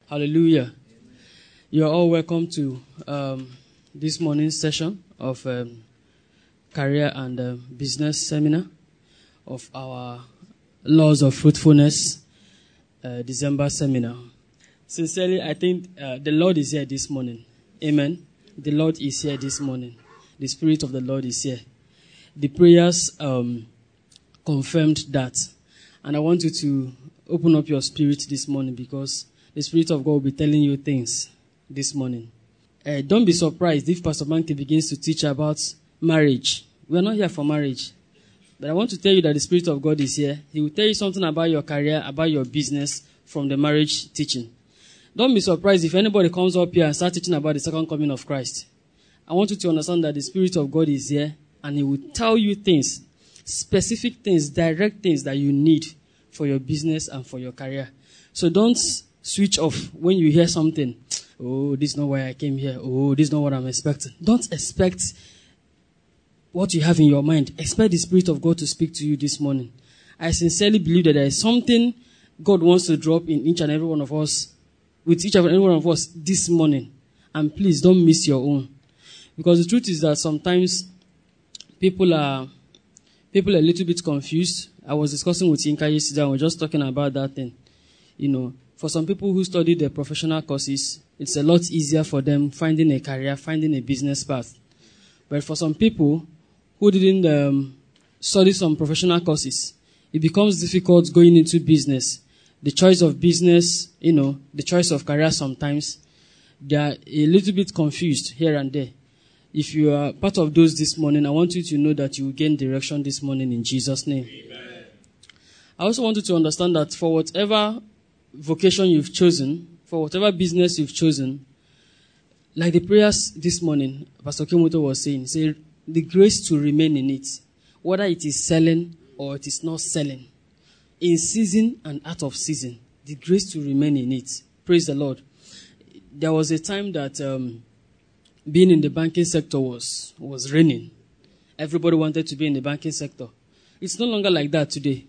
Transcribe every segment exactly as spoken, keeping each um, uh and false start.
Hallelujah. You are all welcome to um, this morning's session of um, career and uh, business seminar of our Laws of Fruitfulness uh, December seminar. Sincerely, I think uh, the Lord is here this morning. Amen. The Lord is here this morning. The Spirit of the Lord is here. The prayers um, confirmed that. And I want you to open up your spirit this morning because the Spirit of God will be telling you things this morning. Uh, don't be surprised if Pastor Banky begins to teach about marriage. We are not here for marriage. But I want to tell you that the Spirit of God is here. He will tell you something about your career, about your business from the marriage teaching. Don't be surprised if anybody comes up here and starts teaching about the second coming of Christ. I want you to understand that the Spirit of God is here and He will tell you things, specific things, direct things that you need for your business and for your career. So don't switch off when you hear something. Oh, this is not why I came here. Oh, this is not what I'm expecting. Don't expect what you have in your mind. Expect the Spirit of God to speak to you this morning. I sincerely believe that there is something God wants to drop in each and every one of us, with each and every one of us this morning. And please don't miss your own. Because the truth is that sometimes people are people are a little bit confused. I was discussing with Yinka yesterday and we were just talking about that thing. You know, for some people who study the professional courses, it's a lot easier for them finding a career, finding a business path. But for some people who didn't um, study some professional courses, it becomes difficult going into business. The choice of business, you know, the choice of career sometimes, they are a little bit confused here and there. If you are part of those this morning, I want you to know that you will gain direction this morning in Jesus' name. Amen. I also want you to understand that for whatever vocation you've chosen, for whatever business you've chosen, like the prayers this morning, Pastor Kimoto was saying, say the grace to remain in it, whether it is selling or it is not selling, in season and out of season, the grace to remain in it. Praise the Lord. There was a time that um, being in the banking sector was, was reigning. Everybody wanted to be in the banking sector. It's no longer like that today.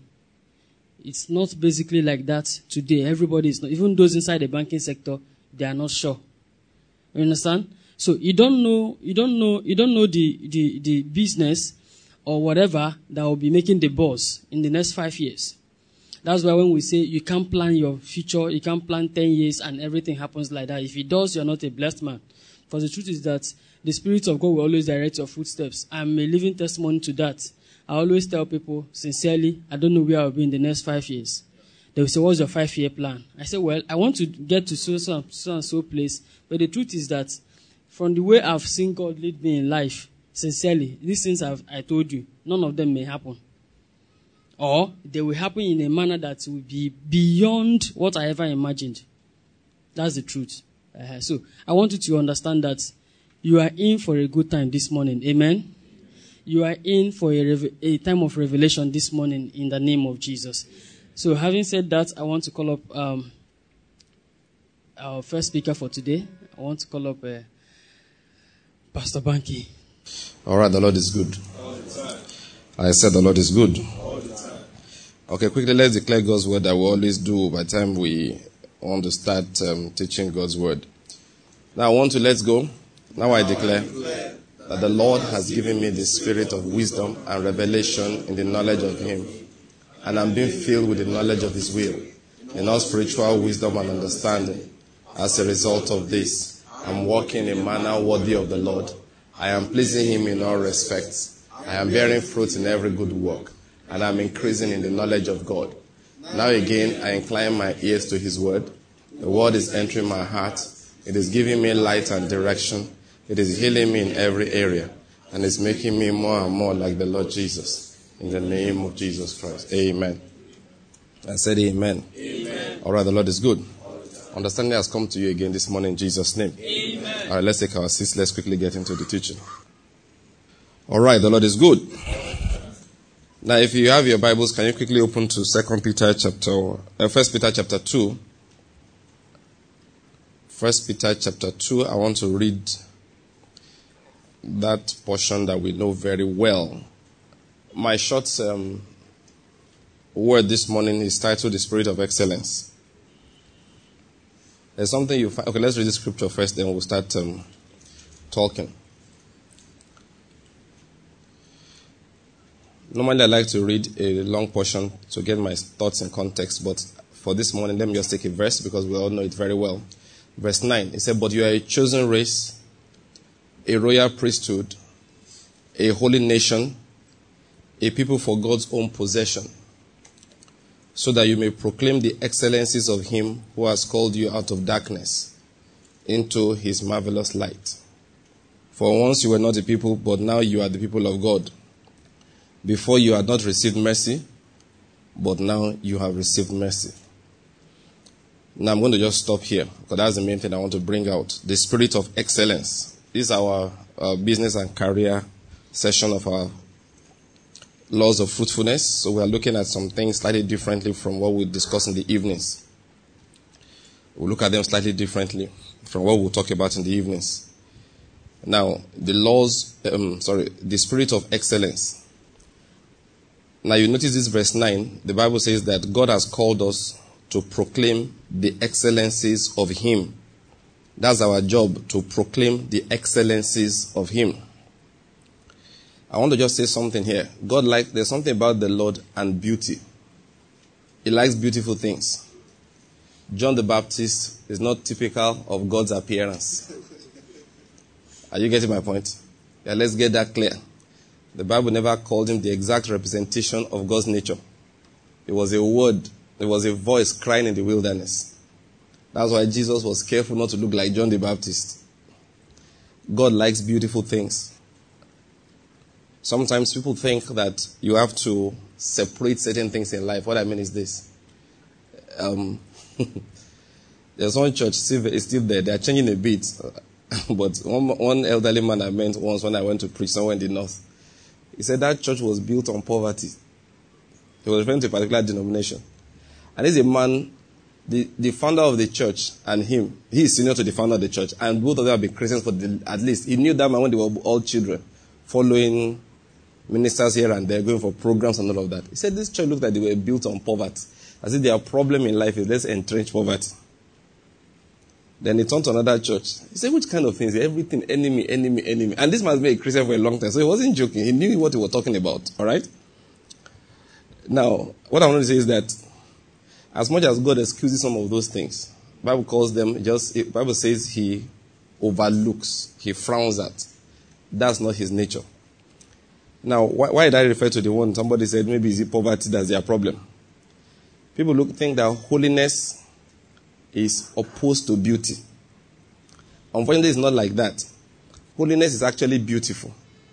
It's not basically like that today. Everybody is not, even those inside the banking sector, they are not sure. You understand? So you don't know, you don't know, you don't know the, the, the business or whatever that will be making the buzz in the next five years. That's why when we say you can't plan your future, you can't plan ten years and everything happens like that. If it does, you're not a blessed man. Because the truth is that the Spirit of God will always direct your footsteps. I'm a living testimony to that. I always tell people, sincerely, I don't know where I'll be in the next five years. They will say, what's your five-year plan? I say, well, I want to get to so, so, so and so place. But the truth is that from the way I've seen God lead me in life, sincerely, these things I've, I told you, none of them may happen. Or they will happen in a manner that will be beyond what I ever imagined. That's the truth. Uh, so I want you to understand that you are in for a good time this morning. Amen. You are in for a, rev- a time of revelation this morning in the name of Jesus. So having said that, I want to call up um, our first speaker for today. I want to call up uh, Pastor Banky. All right, the Lord is good. All the time. I said the Lord is good. All the time. Okay, quickly, let's declare God's word that we always do by the time we want to start um, teaching God's word. Now I want to let's go. Now I declare that the Lord has given me the spirit of wisdom and revelation in the knowledge of Him. And I'm being filled with the knowledge of His will, in all spiritual wisdom and understanding. As a result of this, I'm walking in a manner worthy of the Lord. I am pleasing Him in all respects. I am bearing fruit in every good work, and I'm increasing in the knowledge of God. Now again, I incline my ears to His word. The word is entering my heart. It is giving me light and direction. It is healing me in every area, and it's making me more and more like the Lord Jesus. In the name of Jesus Christ. Amen. I said amen. Amen. All right, the Lord is good. Understanding has come to you again this morning in Jesus' name. Amen. All right, let's take our seats. Let's quickly get into the teaching. All right, the Lord is good. Now, if you have your Bibles, can you quickly open to Second Peter chapter, uh, First Peter chapter two. First Peter chapter two. I want to read that portion that we know very well. My short um, word this morning is titled "The Spirit of Excellence." There's something you find. Okay, let's read the scripture first, then we'll start um, talking. Normally, I like to read a long portion to get my thoughts in context, but for this morning, let me just take a verse because we all know it very well. Verse nine, it said, "But you are a chosen race, a royal priesthood, a holy nation, a people for God's own possession, so that you may proclaim the excellencies of him who has called you out of darkness into his marvelous light. For once you were not a people, but now you are the people of God. Before you had not received mercy, but now you have received mercy." Now I'm going to just stop here, because that's the main thing I want to bring out. The spirit of excellence. This is our uh, business and career session of our laws of fruitfulness. So we are looking at some things slightly differently from what we discuss in the evenings. We'll look at them slightly differently from what we'll talk about in the evenings. Now, the laws, um, sorry, the spirit of excellence. Now you notice this verse nine, the Bible says that God has called us to proclaim the excellencies of him. That's our job, to proclaim the excellencies of him. I want to just say something here. God likes, there's something about the Lord and beauty. He likes beautiful things. John the Baptist is not typical of God's appearance. Are you getting my point? Yeah, let's get that clear. The Bible never called him the exact representation of God's nature. It was a word, it was a voice crying in the wilderness. That's why Jesus was careful not to look like John the Baptist. God likes beautiful things. Sometimes people think that you have to separate certain things in life. What I mean is this. Um, there's one church still, is still there. They are changing a bit. But one, one elderly man I met once when I went to preach somewhere in the north, he said that church was built on poverty. He was referring to a particular denomination. And he's a man, the, the founder of the church and him, he is senior to the founder of the church. And both of them have been Christians for the, at least. He knew that man when they were all children, following ministers here and there, going for programs and all of that. He said this church looked like they were built on poverty. As if their problem in life is let's entrench poverty. Then he turned to another church. He said, which kind of things? Everything, enemy, enemy, enemy. And this must be a Christian for a long time. So he wasn't joking. He knew what he was talking about. All right? Now, what I want to say is that as much as God excuses some of those things, the Bible calls them just, the Bible says he overlooks, he frowns at. That's not his nature. Now, why, why did I refer to the one somebody said maybe is it poverty that's their problem? People look think that holiness is opposed to beauty. Unfortunately, it's not like that. Holiness is actually beautiful.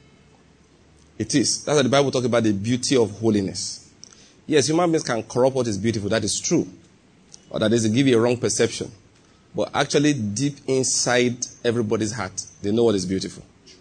It is. That's why the Bible talks about the beauty of holiness. Yes, human beings can corrupt what is beautiful. That is true. Or that is to give you a wrong perception. But actually, deep inside everybody's heart, they know what is beautiful.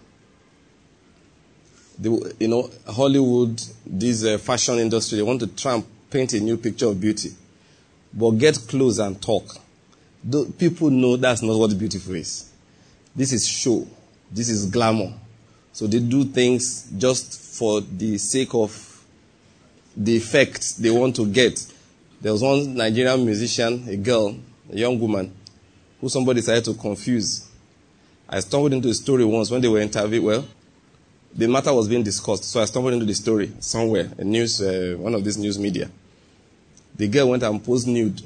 The, you know, Hollywood, this uh, fashion industry, they want to try and paint a new picture of beauty. But get close and talk. The, people know that's not what beautiful is. This is show. This is glamour. So they do things just for the sake of the effect they want to get. There was one Nigerian musician, a girl, a young woman, who somebody decided to confuse. I stumbled into a story once when they were interviewed. Well, the matter was being discussed, so I stumbled into the story somewhere, a news, uh, one of these news media. The girl went and posed nude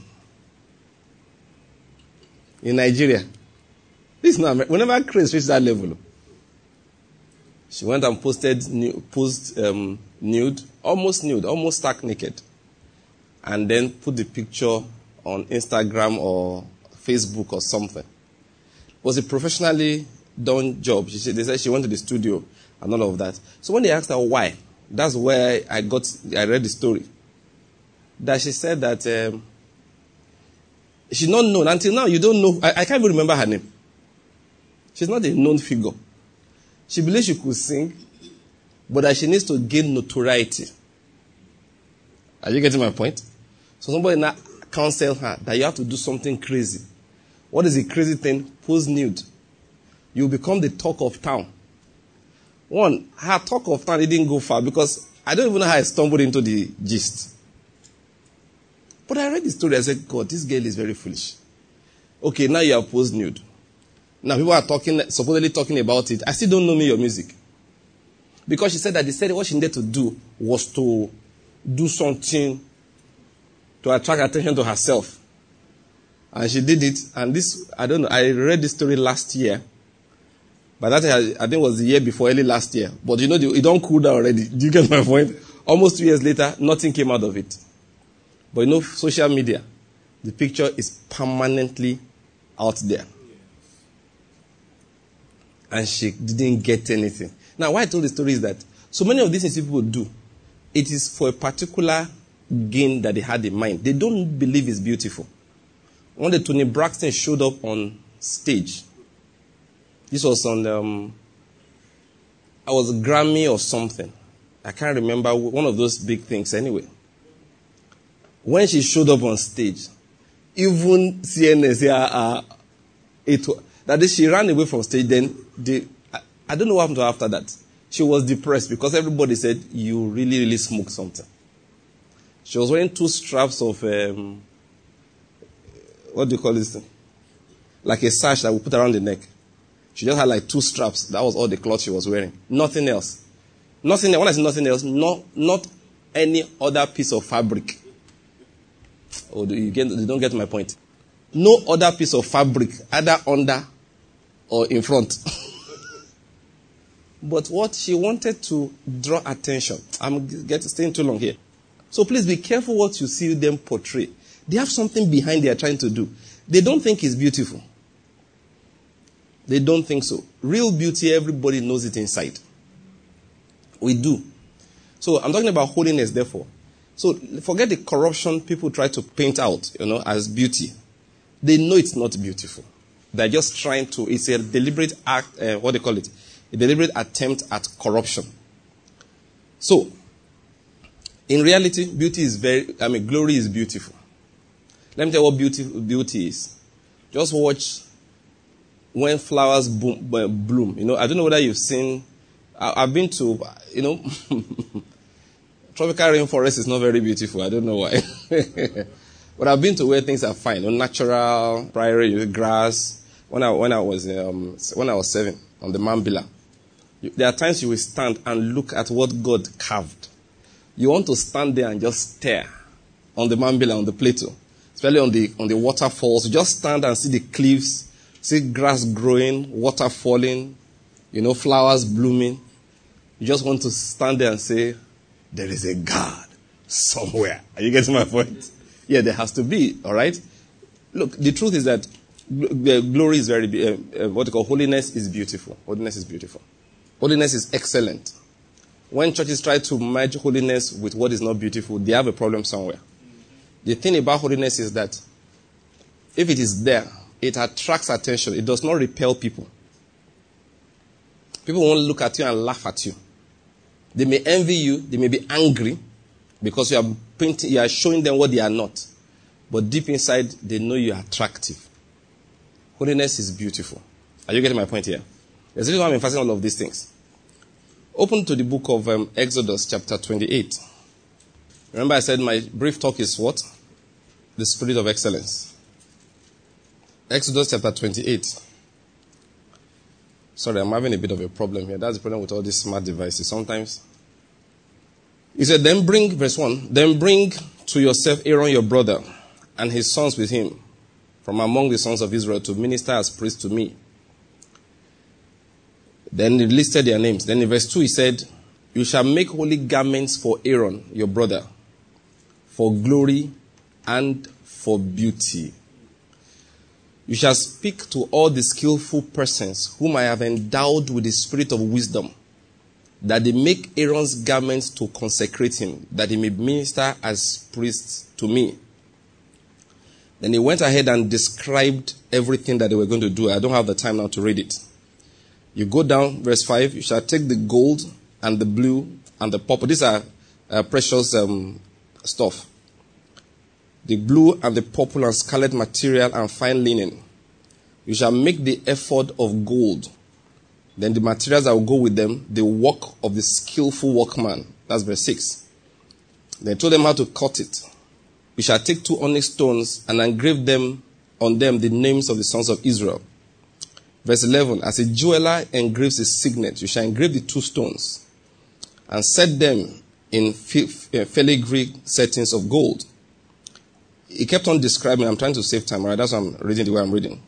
in Nigeria. This is not America. Whenever craze reaches that level, she went and posted nude, posed um, nude, almost nude, almost stark naked, and then put the picture on Instagram or Facebook or something. It was a professionally done job. She, they said she went to the studio and all of that. So when they asked her why, that's where I got, I read the story. That she said that um, she's not known. Until now, you don't know. I, I can't even remember her name. She's not a known figure. She believes she could sing, but that she needs to gain notoriety. Are you getting my point? So somebody now counsel her that you have to do something crazy. What is the crazy thing? Pose nude. You become the talk of town. One, her talk of town, it didn't go far because I don't even know how I stumbled into the gist. But I read the story, I said, God, this girl is very foolish. Okay, now you have posed nude. Now people are talking, supposedly talking about it. I still don't know me your music. Because she said that they said what she needed to do was to do something to attract attention to herself. And she did it. And this, I don't know, I read this story last year. But that, I think, it was the year before, early last year. But you know, it don't cool down already. Do you get my point? Almost two years later, nothing came out of it. But you know, social media, the picture is permanently out there. And she didn't get anything. Now, why I told the story is that so many of these things people do, it is for a particular gain that they had in mind. They don't believe it's beautiful. One day, Tony Braxton showed up on stage. This was on, um, I was a Grammy or something. I can't remember, one of those big things anyway. When she showed up on stage, even C N N said, uh, it, that day she ran away from stage. Then they, I, I don't know what happened to her after that. She was depressed because everybody said, you really, really smoked something. She was wearing two straps of, um, what do you call this thing? Like a sash that we put around the neck. She just had like two straps. That was all the cloth she was wearing. Nothing else. Nothing else. When I say nothing else, no, not any other piece of fabric. Oh, do you, get, you don't get my point. No other piece of fabric, either under or in front. But what she wanted to draw attention. I'm getting staying too long here. So please be careful what you see them portray. They have something behind they are trying to do. They don't think it's beautiful. They don't think so. Real beauty, everybody knows it inside. We do. So I'm talking about holiness, therefore. So forget the corruption people try to paint out, you know, as beauty. They know it's not beautiful. They're just trying to, it's a deliberate act, uh, what do they call it? A deliberate attempt at corruption. So, in reality, beauty is very, I mean, glory is beautiful. Let me tell you what beauty, beauty is. Just watch when flowers boom, bloom. You know, I don't know whether you've seen, I, I've been to, you know, tropical rainforest is not very beautiful. I don't know why. But I've been to where things are fine. You know, natural, prairie, grass. When I, when I was, um, when I was seven, on the Mambila, there are times you will stand and look at what God carved. You want to stand there and just stare on the Mambila, on the plateau, especially on the, on the waterfalls. Just stand and see the cliffs. See grass growing, water falling, you know, flowers blooming. You just want to stand there and say, there is a God somewhere. Are you getting my point? Yeah, there has to be, all right? Look, the truth is that the glory is very, uh, uh, what you call holiness is beautiful. Holiness is beautiful. Holiness is excellent. When churches try to merge holiness with what is not beautiful, they have a problem somewhere. The thing about holiness is that if it is there, it attracts attention. It does not repel people. People won't look at you and laugh at you. They may envy you. They may be angry because you are painting, you are showing them what they are not. But deep inside, they know you are attractive. Holiness is beautiful. Are you getting my point here? There's a reason why I'm emphasizing all of these things. Open to the book of um, Exodus chapter twenty-eight. Remember I said my brief talk is what? The spirit of excellence. Exodus chapter twenty-eight. Sorry, I'm having a bit of a problem here. That's the problem with all these smart devices. Sometimes. He said, then bring, verse one, then bring to yourself Aaron your brother and his sons with him from among the sons of Israel to minister as priests to me. Then he listed their names. Then in verse two he said, you shall make holy garments for Aaron your brother, for glory and for beauty. You shall speak to all the skillful persons whom I have endowed with the spirit of wisdom, that they make Aaron's garments to consecrate him, that he may minister as priest to me. Then he went ahead and described everything that they were going to do. I don't have the time now to read it. You go down, verse five, you shall take the gold and the blue and the purple. These are uh, precious um, stuff. The blue and the purple and scarlet material and fine linen. You shall make the ephod of gold. Then the materials that will go with them, the work of the skillful workman. That's verse six. Then he told them how to cut it. You shall take two onyx stones and engrave them on them the names of the sons of Israel. Verse eleven, as a jeweler engraves his signet, you shall engrave the two stones and set them in filigree settings of gold. He kept on describing, I'm trying to save time, right? That's why I'm reading the way I'm reading.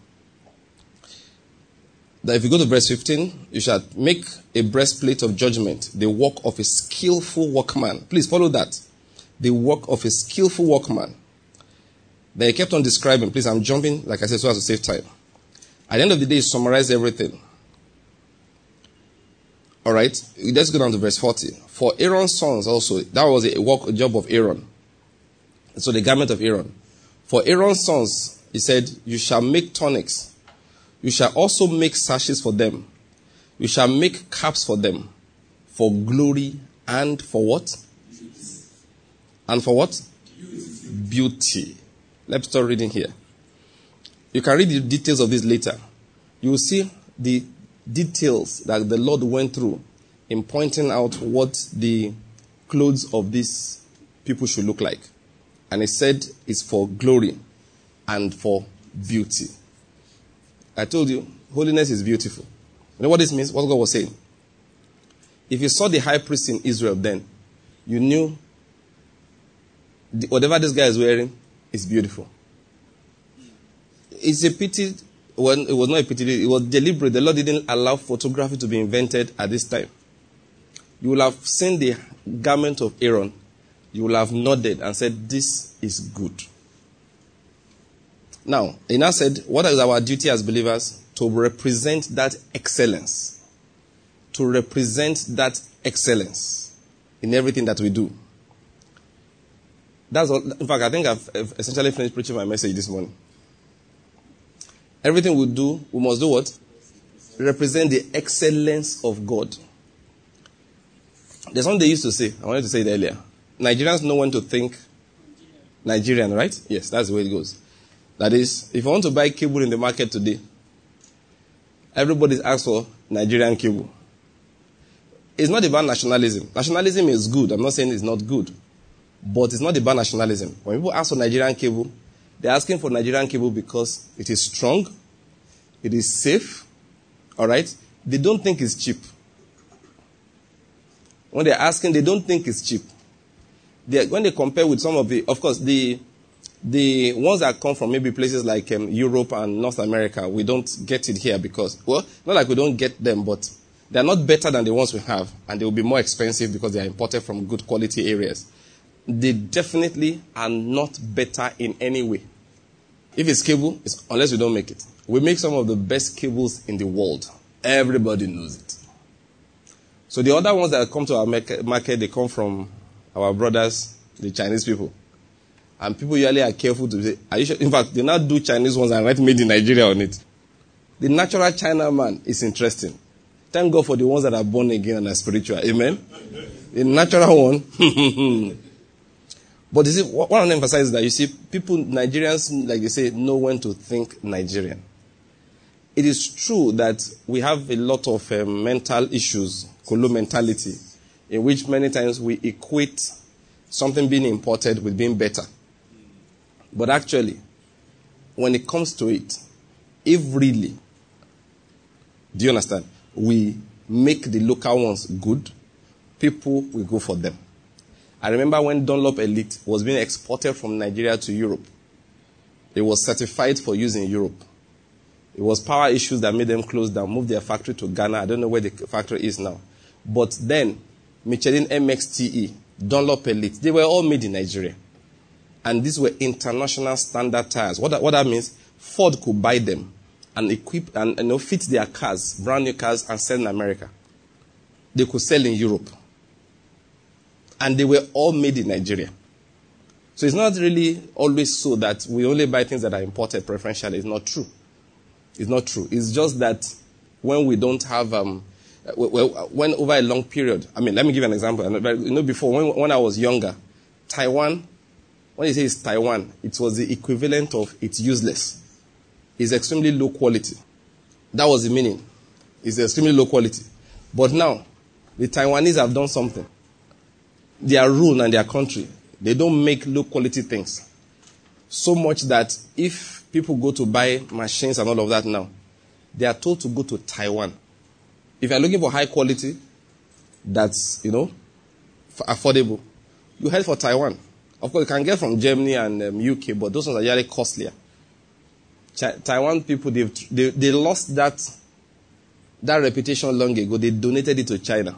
That if you go to verse fifteen, you shall make a breastplate of judgment, the work of a skillful workman. Please follow that. The work of a skillful workman. Then he kept on describing. Please, I'm jumping, like I said, so as to save time. At the end of the day, he summarized everything. All right, let's go down to verse forty. For Aaron's sons also, that was a work, a job of Aaron. So the garment of Aaron. For Aaron's sons, he said, you shall make tunics. You shall also make sashes for them. You shall make caps for them. For glory and for what? Beauty. And for what? Beauty. Beauty. Let's start reading here. You can read the details of this later. You will see the details that the Lord went through in pointing out what the clothes of these people should look like. And he said it's for glory and for beauty. I told you, holiness is beautiful. You know what this means? What God was saying? If you saw the high priest in Israel then, you knew the, whatever this guy is wearing is beautiful. It's a pity. Well, it was not a pity. It was deliberate. The Lord didn't allow photography to be invented at this time. You will have seen the garment of Aaron. You will have nodded and said, this is good. Now, he now said, what is our duty as believers? To represent that excellence. To represent that excellence in everything that we do. That's all. In fact, I think I've essentially finished preaching my message this morning. Everything we do, we must do what? Represent the excellence of God. There's something they used to say. I wanted to say it earlier. Nigerians know when to think Nigerian, right? Yes, that's the way it goes. That is, if you want to buy cable in the market today, everybody's asked for Nigerian cable. It's not about nationalism. Nationalism is good. I'm not saying it's not good. But it's not about nationalism. When people ask for Nigerian cable, they're asking for Nigerian cable because it is strong, it is safe, all right? They don't think it's cheap. When they're asking, they don't think it's cheap. They, when they compare with some of the, of course, the the ones that come from maybe places like um, Europe and North America, we don't get it here because, well, not like we don't get them, but they're not better than the ones we have, and they will be more expensive because they are imported from good quality areas. They definitely are not better in any way. If it's cable, it's, unless we don't make it. We make some of the best cables in the world. Everybody knows it. So the other ones that come to our market, they come from our brothers, the Chinese people. And people usually are careful to say, are you sure? In fact, they now do Chinese ones and write made in Nigeria on it. The natural China man is interesting. Thank God for the ones that are born again and are spiritual. Amen? The natural one. But you see, what I want to emphasize is that you see, people, Nigerians, like they say, know when to think Nigerian. It is true that we have a lot of um, mental issues, Kolo mentality, in which many times we equate something being imported with being better. But actually, when it comes to it, if really, do you understand, we make the local ones good, people will go for them. I remember when Dunlop Elite was being exported from Nigeria to Europe. It was certified for use in Europe. It was power issues that made them close down, move their factory to Ghana. I don't know where the factory is now. But then, Michelin M X T E, Dunlop Elite, they were all made in Nigeria. And these were international standard tires. What that, what that means, Ford could buy them and equip and you know, fit their cars, brand new cars, and sell in America. They could sell in Europe. And they were all made in Nigeria. So it's not really always so that we only buy things that are imported preferentially. It's not true. It's not true. It's just that when we don't have, um, when over a long period, I mean, let me give you an example. You know, before, when, when I was younger, Taiwan, when you say it's Taiwan, it was the equivalent of it's useless. It's extremely low quality. That was the meaning. It's extremely low quality. But now, the Taiwanese have done something. Their rule and their country, they don't make low quality things. So much that if people go to buy machines and all of that now, they are told to go to Taiwan. If you're looking for high quality, that's, you know, affordable, you head for Taiwan. Of course, you can get from Germany and um, U K, but those ones are usually costlier. Ch- Taiwan people, they they they lost that that reputation long ago. They donated it to China.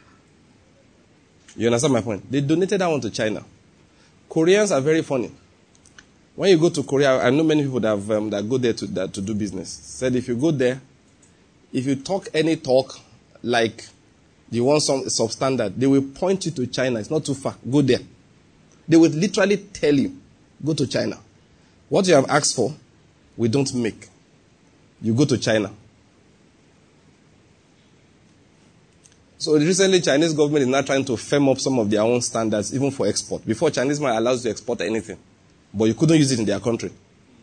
You understand my point? They donated that one to China. Koreans are very funny. When you go to Korea, I know many people that have, um, that go there to that, to do business. Said if you go there, if you talk any talk like you want some substandard, they will point you to China. It's not too far. Go there. They will literally tell you, go to China. What you have asked for, we don't make. You go to China. So recently, Chinese government is now trying to firm up some of their own standards, even for export. Before, Chinese man allows you to export anything, but you couldn't use it in their country.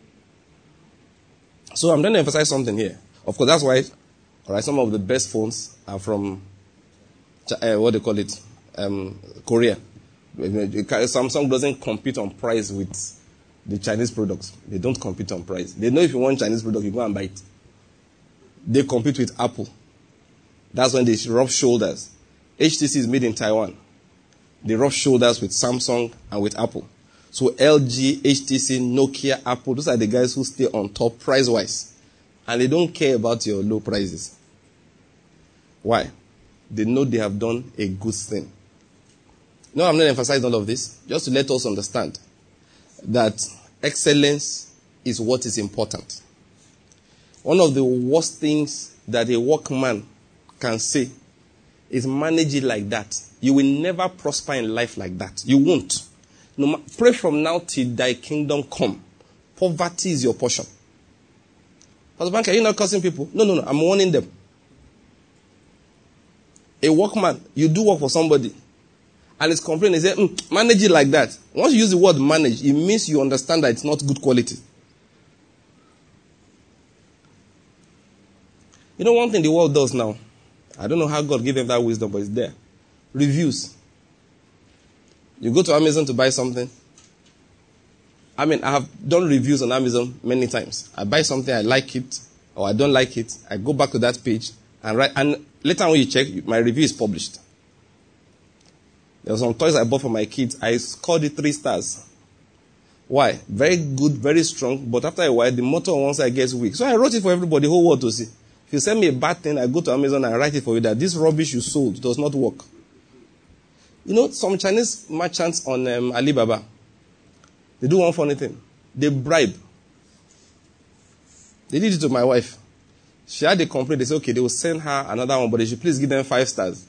So I'm trying to emphasize something here. Of course, that's why, all right, some of the best phones are from, uh, what they call it, um, Korea. Samsung doesn't compete on price with the Chinese products. They don't compete on price. They know if you want Chinese product, you go and buy it. They compete with Apple. That's when they rub shoulders. H T C is made in Taiwan. They rub shoulders with Samsung and with Apple. So L G, H T C, Nokia, Apple, those are the guys who stay on top price-wise. And they don't care about your low prices. Why? They know they have done a good thing. No, I'm not emphasizing all of this. Just to let us understand that excellence is what is important. One of the worst things that a workman can say is manage it like that. You will never prosper in life like that. You won't. No, pray from now till thy kingdom come. Poverty is your portion. Pastor Bank, are you not cursing people? No, no, no. I'm warning them. A workman, you do work for somebody, and it's complaining, they say, mm, manage it like that. Once you use the word manage, it means you understand that it's not good quality. You know one thing the world does now? I don't know how God gave them that wisdom, but it's there. Reviews. You go to Amazon to buy something. I mean, I have done reviews on Amazon many times. I buy something, I like it, or I don't like it. I go back to that page and write, and later when you check, my review is published. There were some toys I bought for my kids. I scored it three stars. Why? Very good, very strong, but after a while, the motor on one side gets weak. So I wrote it for everybody, the whole world to see. If you send me a bad thing, I go to Amazon and write it for you that this rubbish you sold does not work. You know, some Chinese merchants on um, Alibaba, they do one funny thing. They bribe. They did it to my wife. She had a complaint. They said, okay, they will send her another one, but they should please give them five stars.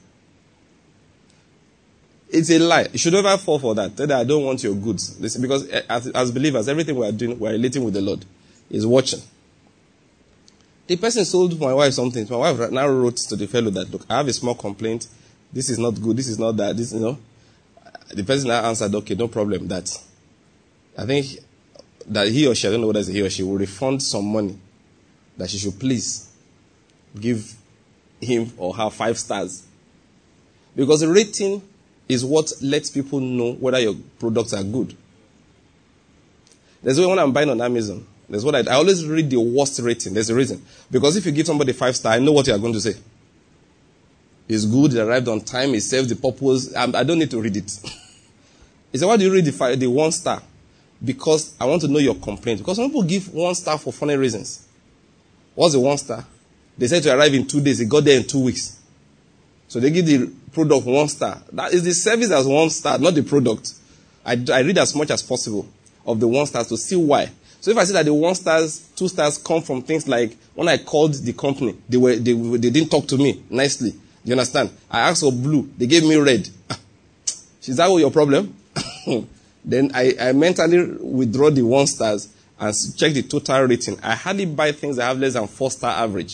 It's a lie. You should never fall for that. Tell them, I don't want your goods. Listen, because as, as believers, everything we are doing, we are relating with the Lord. He's watching. The person sold my wife something. My wife now wrote to the fellow that, look, I have a small complaint. This is not good. This is not that. This, you know. The person now answered, okay, no problem. That I think that he or she, I don't know whether it's he or she, will refund some money that she should please give him or her five stars. Because the rating is what lets people know whether your products are good. There's when I'm buying on Amazon. There's what I, I always read the worst rating. There's a reason. Because if you give somebody five star, I know what you are going to say. It's good, it arrived on time, it serves the purpose. I, I don't need to read it. He said, why do you read the, five, the one star? Because I want to know your complaint. Because some people give one star for funny reasons. What's the one star? They said to arrive in two days. It got there in two weeks. So they give the product one star. That is the service as one star, not the product. I, I read as much as possible of the one stars to see why. So if I see that the one stars, two stars come from things like when I called the company, they were they, they didn't talk to me nicely. You understand? I asked for blue, they gave me red. Is that your problem? Then I, I mentally withdraw the one stars and check the total rating. I hardly buy things that have less than four star average.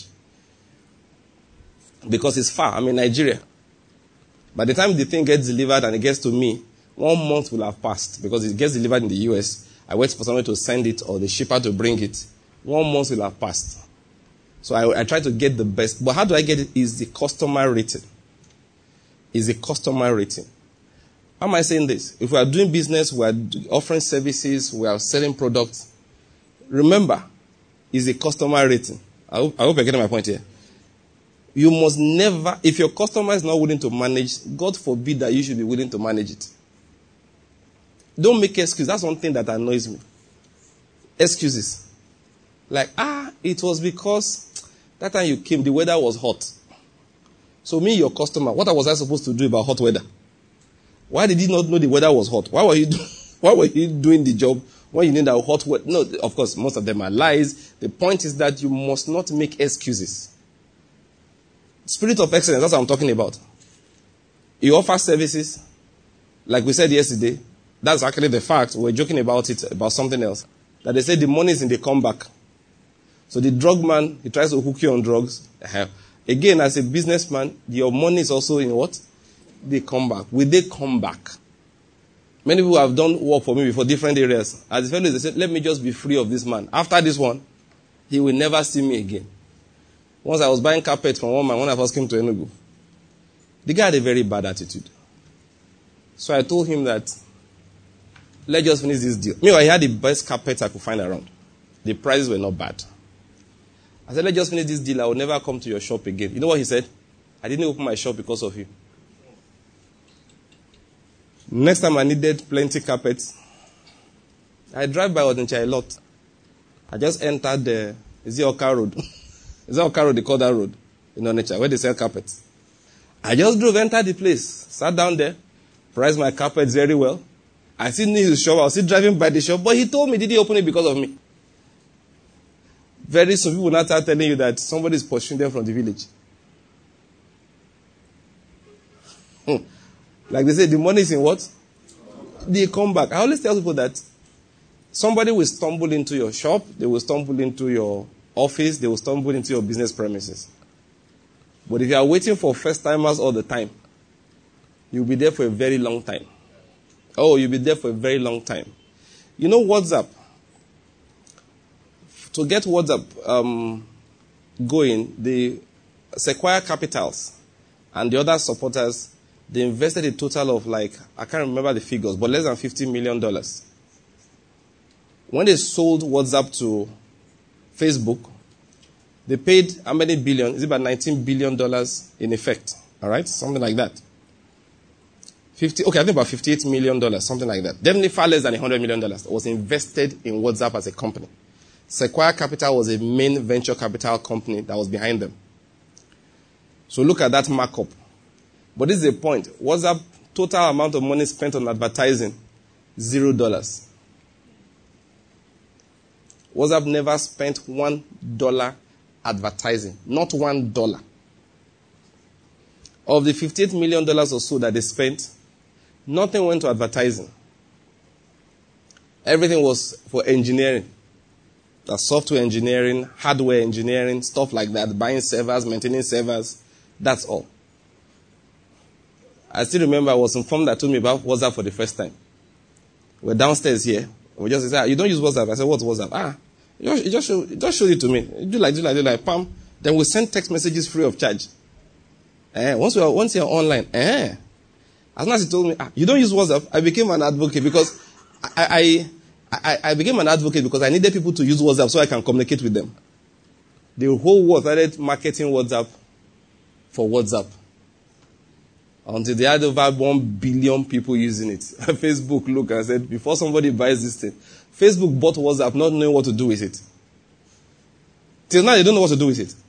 Because it's far. I'm in Nigeria. By the time the thing gets delivered and it gets to me, one month will have passed. Because it gets delivered in the U S. I wait for someone to send it or the shipper to bring it. One month will have passed. So I, I try to get the best. But how do I get it? Is the customer rating. Is the customer rating. How am I saying this? If we are doing business, we are offering services, we are selling products, Remember, it's a customer rating. I hope, I hope you're getting my point here. You must never, if your customer is not willing to manage, God forbid that you should be willing to manage it. Don't make excuses. That's one thing that annoys me. Excuses. Like, ah, it was because that time you came, the weather was hot. So me, your customer, what was I supposed to do about hot weather? Why did you not know the weather was hot? Why were you, do- why were you doing the job when you knew that hot weather? No, of course, most of them are lies. The point is that you must not make excuses. Spirit of excellence, that's what I'm talking about. You offer services, like we said yesterday. That's actually the fact. We're joking about it, about something else. That they say the money is in the comeback. So the drug man, he tries to hook you on drugs. Again, as a businessman, your money is also in what? They come back. Will they come back? Many people have done work for me before, different areas. As the fellows, they said, let me just be free of this man. After this one, he will never see me again. Once I was buying carpet from one man when I first came to Enugu. The guy had a very bad attitude. So I told him that, let's just finish this deal. Meanwhile, he had the best carpet I could find around. The prices were not bad. I said, let's just finish this deal. I will never come to your shop again. You know what he said? I didn't open my shop because of you. Next time I needed plenty carpets, I drive by Odincha a lot. I just entered the, is it Oka Road? Is it Oka Road, they call that road? In Onitsha, where they sell carpets. I just drove, entered the place, sat down there, priced my carpets very well. I still knew his shop, I was still driving by the shop, but he told me, did he open it because of me? Very soon, people now start telling you that somebody is pursuing them from the village. Hmm. Like they say, the money is in what? They come back. I always tell people that somebody will stumble into your shop, they will stumble into your office, they will stumble into your business premises. But if you are waiting for first-timers all the time, you'll be there for a very long time. Oh, you'll be there for a very long time. You know WhatsApp? To get WhatsApp um, going, the Sequoia Capitals and the other supporters, they invested a total of like, I can't remember the figures, but less than fifty million dollars. When they sold WhatsApp to Facebook, they paid how many billion? It's about nineteen billion dollars in effect. All right? Something like that. fifty, okay, I think about fifty-eight million dollars, something like that. Definitely far less than one hundred million dollars was invested in WhatsApp as a company. Sequoia Capital was a main venture capital company that was behind them. So look at that markup. But this is the point. WhatsApp, total amount of money spent on advertising, zero dollars. WhatsApp never spent one dollar advertising. Not one dollar. Of the fifty-eight million dollars or so that they spent, nothing went to advertising. Everything was for engineering. The software engineering, hardware engineering, stuff like that. Buying servers, maintaining servers. That's all. I still remember I was informed that told me about WhatsApp for the first time. We're downstairs here. We just said, ah, you don't use WhatsApp. I said, what's WhatsApp? Ah, you just, you just, show, you just showed it to me. Do like, do like, do like, pam. Then we send text messages free of charge. Eh, once, we are, once you're online, eh. As soon as he told me, ah, you don't use WhatsApp, I became an advocate because I, I, I, I became an advocate because I needed people to use WhatsApp so I can communicate with them. The whole world started marketing WhatsApp for WhatsApp. Until they had over one billion people using it. Facebook looked and said, before somebody buys this thing, Facebook bought WhatsApp not knowing what to do with it. Till now, they don't know what to do with it.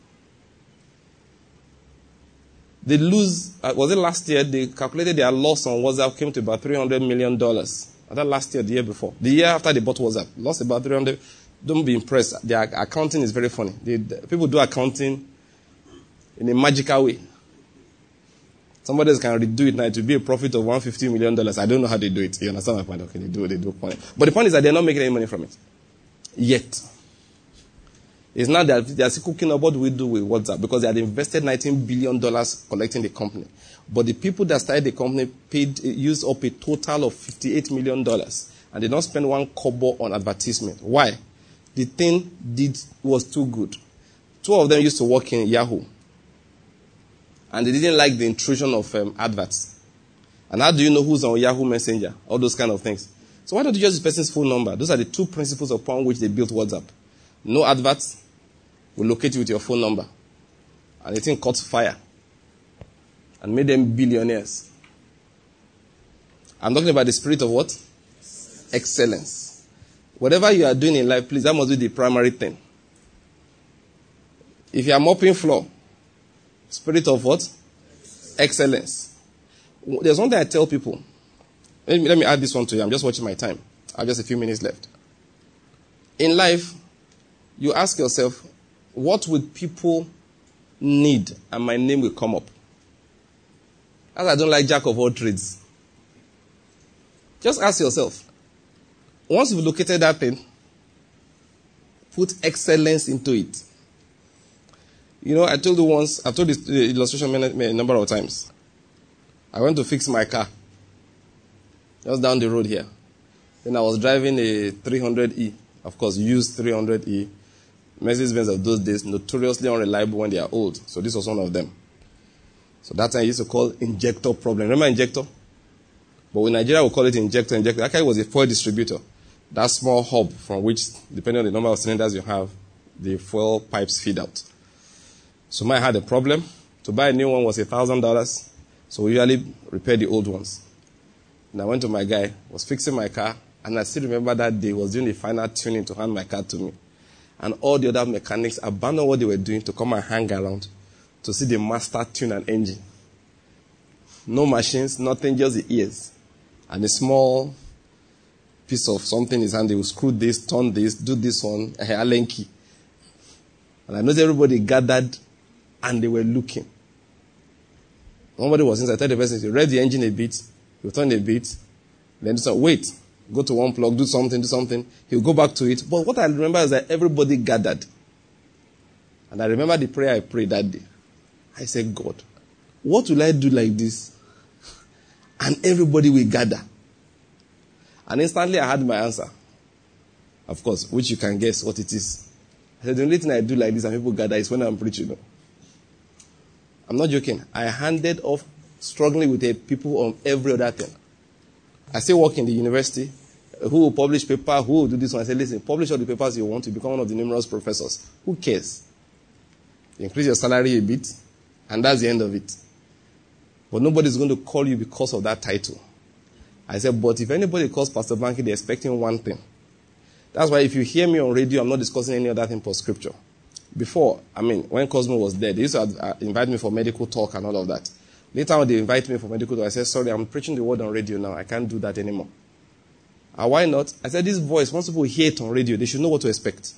They lose, uh, was it last year, they calculated their loss on WhatsApp came to about three hundred million dollars. That last year, the year before. The year after they bought WhatsApp, lost about three hundred. Don't be impressed. Their accounting is very funny. They, people do accounting in a magical way. Somebody else can redo it now to be a profit of one hundred fifty million dollars. I don't know how they do it. You understand my point? Okay, they do they do point. But the point is that they're not making any money from it. Yet. It's not that they're still cooking up what we do with WhatsApp because they had invested nineteen billion dollars collecting the company. But the people that started the company paid, used up a total of fifty-eight million dollars. And they don't spend one kobo on advertisement. Why? The thing did was too good. Two of them used to work in Yahoo. And they didn't like the intrusion of um, adverts. And how do you know who's on Yahoo Messenger? All those kind of things. So why don't you use this person's phone number? Those are the two principles upon which they built WhatsApp. No adverts will locate you with your phone number. And the thing caught fire and made them billionaires. I'm talking about the spirit of what? Excellence. Whatever you are doing in life, please, that must be the primary thing. If you are mopping floor, spirit of what? Excellence. There's one thing I tell people. Let me, let me add this one to you. I'm just watching my time. I have just a few minutes left. In life, you ask yourself, what would people need? And my name will come up. As I don't like jack of all trades. Just ask yourself. Once you've located that thing, put excellence into it. You know, I told you once, I've told this illustration a number of times. I went to fix my car. Just down the road here. Then I was driving a three hundred E. Of course, used three hundred E. Mercedes-Benz of those days, notoriously unreliable when they are old. So this was one of them. So that time I used to call injector problem. Remember injector? But in Nigeria we call it injector, injector. That guy was a fuel distributor. That small hub from which, depending on the number of cylinders you have, the fuel pipes feed out. So mine had a problem. To buy a new one was a thousand dollars. So we usually repair the old ones. And I went to my guy, was fixing my car, and I still remember that day, was doing the final tuning to hand my car to me. And all the other mechanics abandoned what they were doing to come and hang around to see the master tune an engine. No machines, nothing, just the ears. And a small piece of something in his hand. They will screw this, turn this, do this one, a Allen key. And I noticed everybody gathered and they were looking. Nobody was inside. I tell the person, you rev the engine a bit, you turn a bit, then do something. Wait, go to one plug, do something, do something. He'll go back to it. But what I remember is that everybody gathered. And I remember the prayer I prayed that day. I said, God, what will I do like this? And everybody will gather. And instantly I had my answer. Of course, which you can guess what it is. I said, the only thing I do like this and people gather is when I'm preaching. I'm not joking. I handed off struggling with the people on every other thing. I still work in the university. Who will publish paper? Who will do this one? I said, listen, publish all the papers you want to become one of the numerous professors. Who cares? You increase your salary a bit, and that's the end of it. But nobody's going to call you because of that title. I said, but if anybody calls Pastor Banky, they're expecting one thing. That's why if you hear me on radio, I'm not discussing any other thing for scripture. Before, I mean, when Cosmo was dead, they used to invite me for medical talk and all of that. Later on, they invite me for medical talk. I said, sorry, I'm preaching the word on radio now. I can't do that anymore. And why not? I said, this voice, once people hear it on radio, they should know what to expect.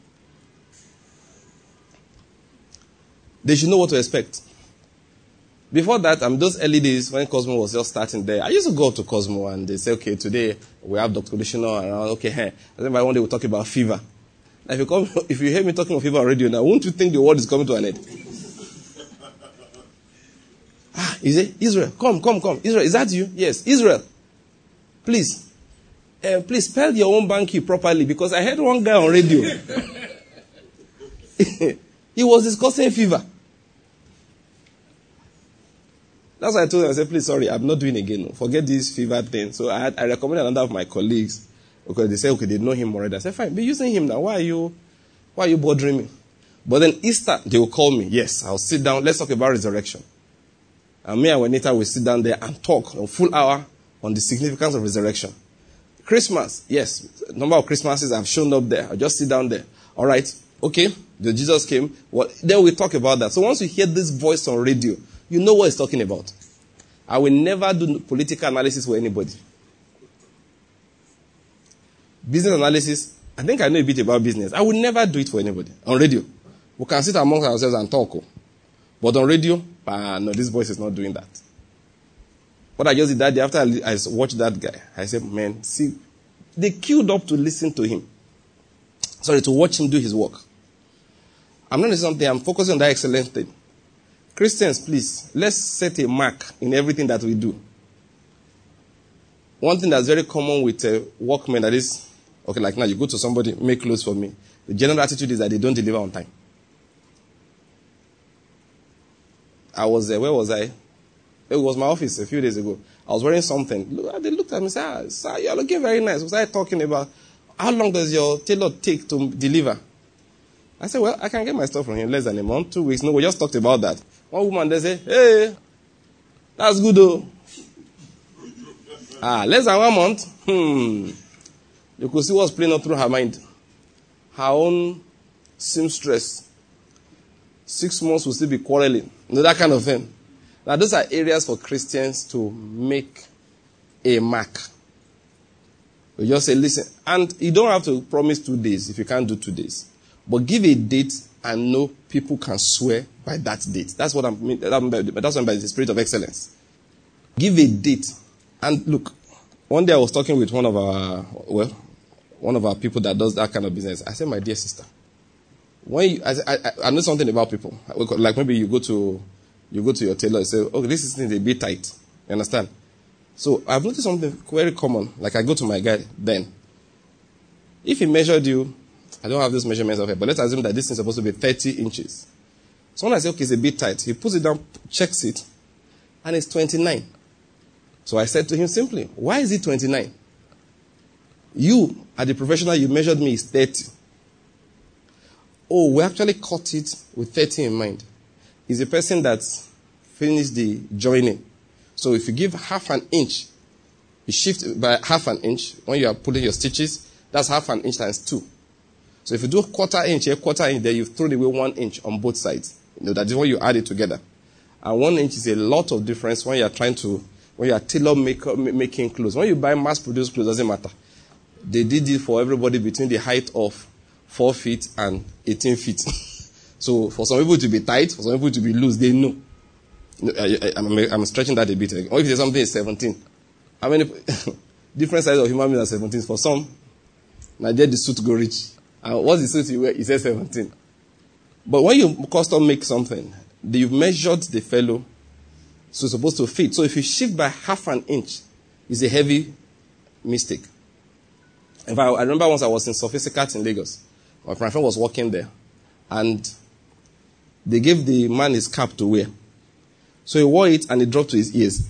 They should know what to expect. Before that, um, those early days when Cosmo was just starting there, I used to go up to Cosmo and they say, okay, today we have Doctor Olishino and I'm okay, hey. I think by one day we'll talk about fever. Now, if you come, if you hear me talking of fever on radio now, won't you think the world is coming to an end? Ah, is it Israel? Come, come, come. Israel, is that you? Yes, Israel. Please, uh, please spell your own Banky properly because I heard one guy on radio. He was discussing fever. That's why I told him, I said, please, sorry, I'm not doing it again. Forget this fever thing. So I, had, I recommended another of my colleagues because they said, okay, they know him already. I said, fine, be using him now. Why are you, why are you bothering me? But then Easter, they will call me. Yes, I'll sit down. Let's talk about resurrection. And me and Juanita will sit down there and talk a full hour on the significance of resurrection. Christmas, yes, number of Christmases I've shown up there. I'll just sit down there. All right, okay, the Jesus came. Well, then we'll talk about that. So once you hear this voice on radio, you know what he's talking about. I will never do political analysis for anybody. Business analysis, I think I know a bit about business. I will never do it for anybody. On radio, we can sit amongst ourselves and talk. But on radio, uh, no, this voice is not doing that. What I just did that day, after I watched that guy, I said, man, see, they queued up to listen to him. Sorry, to watch him do his work. I'm not doing something, I'm focusing on that excellent thing. Christians, please, let's set a mark in everything that we do. One thing that's very common with uh, workmen that is, okay, like now you go to somebody, make clothes for me. The general attitude is that they don't deliver on time. I was there, where was I? It was my office a few days ago. I was wearing something. Look, they looked at me and said, ah, sir, you're looking very nice. We started talking about how long does your tailor take to deliver? I said, well, I can get my stuff from him in less than a month, two weeks. No, we just talked about that. One woman, they say, hey, that's good though. Ah, less than one month? Hmm. You could see what's playing out through her mind. Her own seamstress. Six months will still be quarreling. You know, that kind of thing. Now, those are areas for Christians to make a mark. You just say, listen, and you don't have to promise two days if you can't do two days. But give a date and know people can swear by that date. That's what I'm that's what I'm by the spirit of excellence. Give a date. And look, one day I was talking with one of our, well, one of our people that does that kind of business. I said, my dear sister, when you, I, I, I know something about people. Like maybe you go to, you go to your tailor and say, oh, this is a bit tight. You understand? So I've noticed something very common. Like I go to my guy then. If he measured you, I don't have those measurements of it, but let's assume that this is supposed to be thirty inches. So when I say, okay, it's a bit tight, he puts it down, checks it, and it's twenty-nine. So I said to him simply, why is it twenty-nine? You, as the professional, you measured me is thirty. Oh, we actually cut it with thirty in mind. He's a person that's finished the joining. So if you give half an inch, you shift by half an inch, when you are pulling your stitches, that's half an inch times two. So if you do quarter inch here, quarter inch there, you've thrown away one inch on both sides. You know, that is when you add it together. And one inch is a lot of difference when you are trying to, when you are tailor make, making clothes. When you buy mass-produced clothes, it doesn't matter. They did it for everybody between the height of four feet and eighteen feet. So for some people to be tight, for some people to be loose, they know. I, I, I'm, I'm stretching that a bit. Or if there's something is seventeen. How many different sizes of human beings are seventeen? For some, now there the suit go rich. And what's the suit you wear? He says seventeen. But when you custom make something, you've measured the fellow, so it's supposed to fit. So if you shift by half an inch, it's a heavy mistake. In fact, I remember once I was in Sophisticat in Lagos. My friend was working there. And they gave the man his cap to wear. So he wore it and it dropped to his ears.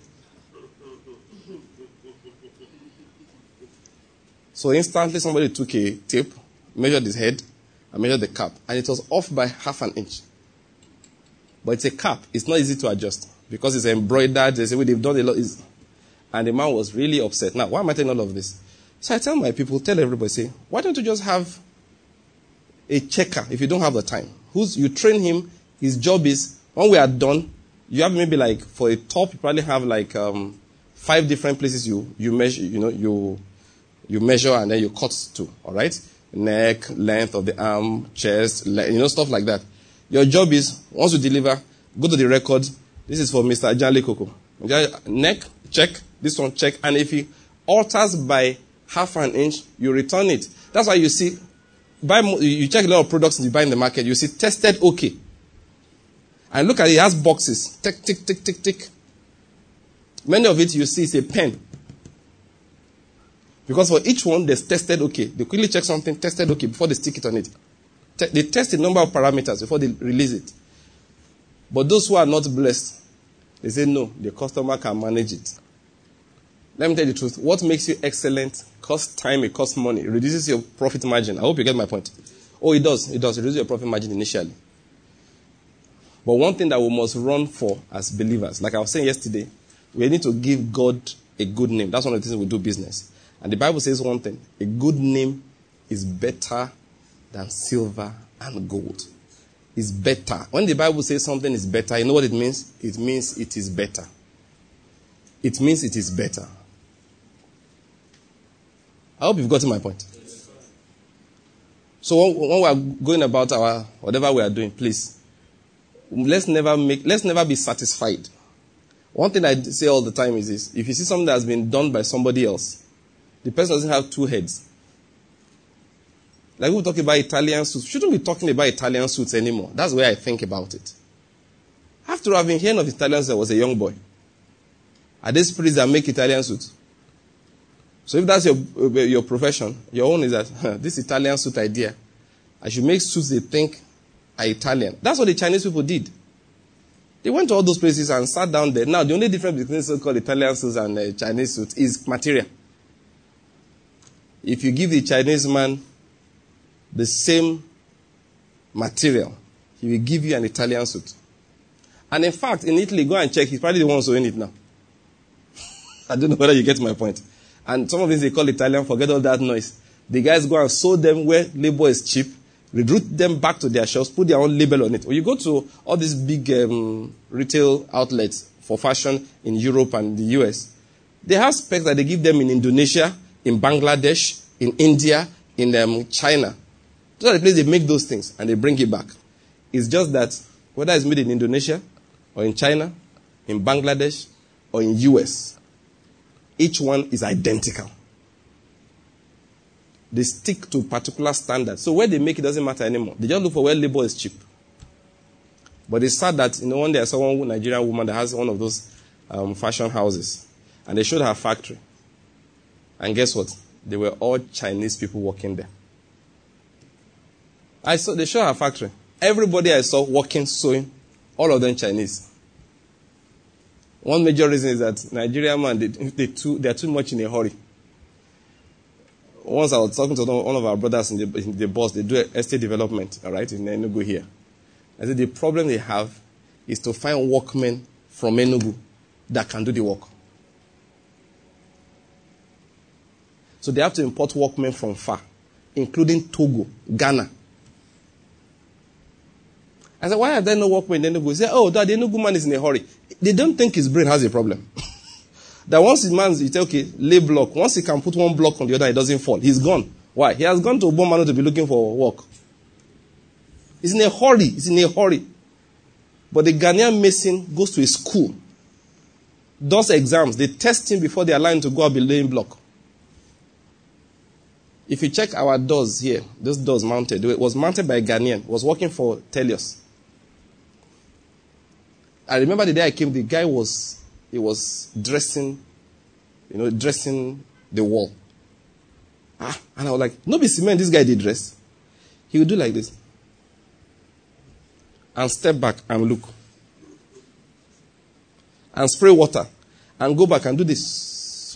So instantly somebody took a tape, measured his head, and measured the cap. And it was off by half an inch. But it's a cap. It's not easy to adjust. Because it's embroidered. They say, well, they've done a lot. And the man was really upset. Now, why am I telling all of this? So I tell my people, tell everybody, say, why don't you just have a checker if you don't have the time? Who's you train him, his job is, when we are done, you have maybe like, for a top, you probably have like um, five different places you, you measure, you know, you you measure and then you cut to, all right? Neck, length of the arm, chest, le- you know, stuff like that. Your job is, once you deliver, go to the record. This is for Mister Ajanle Koko. Neck, check. This one, check. And if he alters by half an inch, you return it. That's why you see, buy you check a lot of products you buy in the market, you see tested okay. And look at it, it has boxes. Tick, tick, tick, tick, tick. Many of it you see is a pen. Because for each one, there's tested okay. They quickly check something, tested okay, before they stick it on it. Te- they test a number of parameters before they release it. But those who are not blessed, they say no, the customer can manage it. Let me tell you the truth. What makes you excellent costs time, it costs money. It reduces your profit margin. I hope you get my point. Oh, it does. It does. It reduces your profit margin initially. But one thing that we must run for as believers, like I was saying yesterday, we need to give God a good name. That's one of the things we do business. And the Bible says one thing. A good name is better than silver and gold. It's better. When the Bible says something is better, you know what it means? It means it is better. It means it is better. I hope you've gotten my point. So when, when we are going about our whatever we are doing, please, let's never make, let's never be satisfied. One thing I say all the time is this: if you see something that has been done by somebody else, the person doesn't have two heads. Like we talk about Italian suits, we shouldn't be talking about Italian suits anymore. That's the way I think about it. After I've been hearing of Italians, I was a young boy. Are they spirits that make Italian suits? So if that's your your profession, your own is that huh, this Italian suit idea, I should make suits they think are Italian. That's what the Chinese people did. They went to all those places and sat down there. Now, the only difference between so-called Italian suits and uh, Chinese suits is material. If you give the Chinese man the same material, he will give you an Italian suit. And in fact, in Italy, go and check, he's probably the one sewing it now. I don't know whether you get my point. And some of these they call Italian, forget all that noise. The guys go and sew them where labor is cheap, reroute them back to their shops, put their own label on it. When you go to all these big um, retail outlets for fashion in Europe and the U S, they have specs that they give them in Indonesia, in Bangladesh, in India, in um, China. Those are the places they make those things and they bring it back. It's just that whether it's made in Indonesia or in China, in Bangladesh, or in U S, each one is identical. They stick to particular standards. So where they make it doesn't matter anymore. They just look for where labor is cheap. But it's sad that, you know, one day I saw one Nigerian woman that has one of those um, fashion houses. And they showed her factory. And guess what? They were all Chinese people working there. I saw, they showed her factory. Everybody I saw working, sewing, all of them Chinese. One major reason is that Nigerian man, they, they, too, they are too much in a hurry. Once I was talking to one of our brothers in the, in the boss, they do estate development, all right, in Enugu here. I said the problem they have is to find workmen from Enugu that can do the work. So they have to import workmen from far, including Togo, Ghana. I said, why are there no workmen in Enugu? He said, oh, that the Enugu man is in a hurry. They don't think his brain has a problem. That once his man, you say, okay, lay block. Once he can put one block on the other, it doesn't fall. He's gone. Why? He has gone to Obomano to be looking for work. He's in a hurry. He's in a hurry. But the Ghanaian mason goes to a school, does exams. They test him before they allow him to go and be laying block. If you check our doors here, those doors mounted, it was mounted by a Ghanaian. Was working for Telios. I remember the day I came, the guy was... He was dressing, you know, dressing the wall. Ah, and I was like, no be cement, this guy did dress. He would do like this. And step back and look. And spray water. And go back and do this.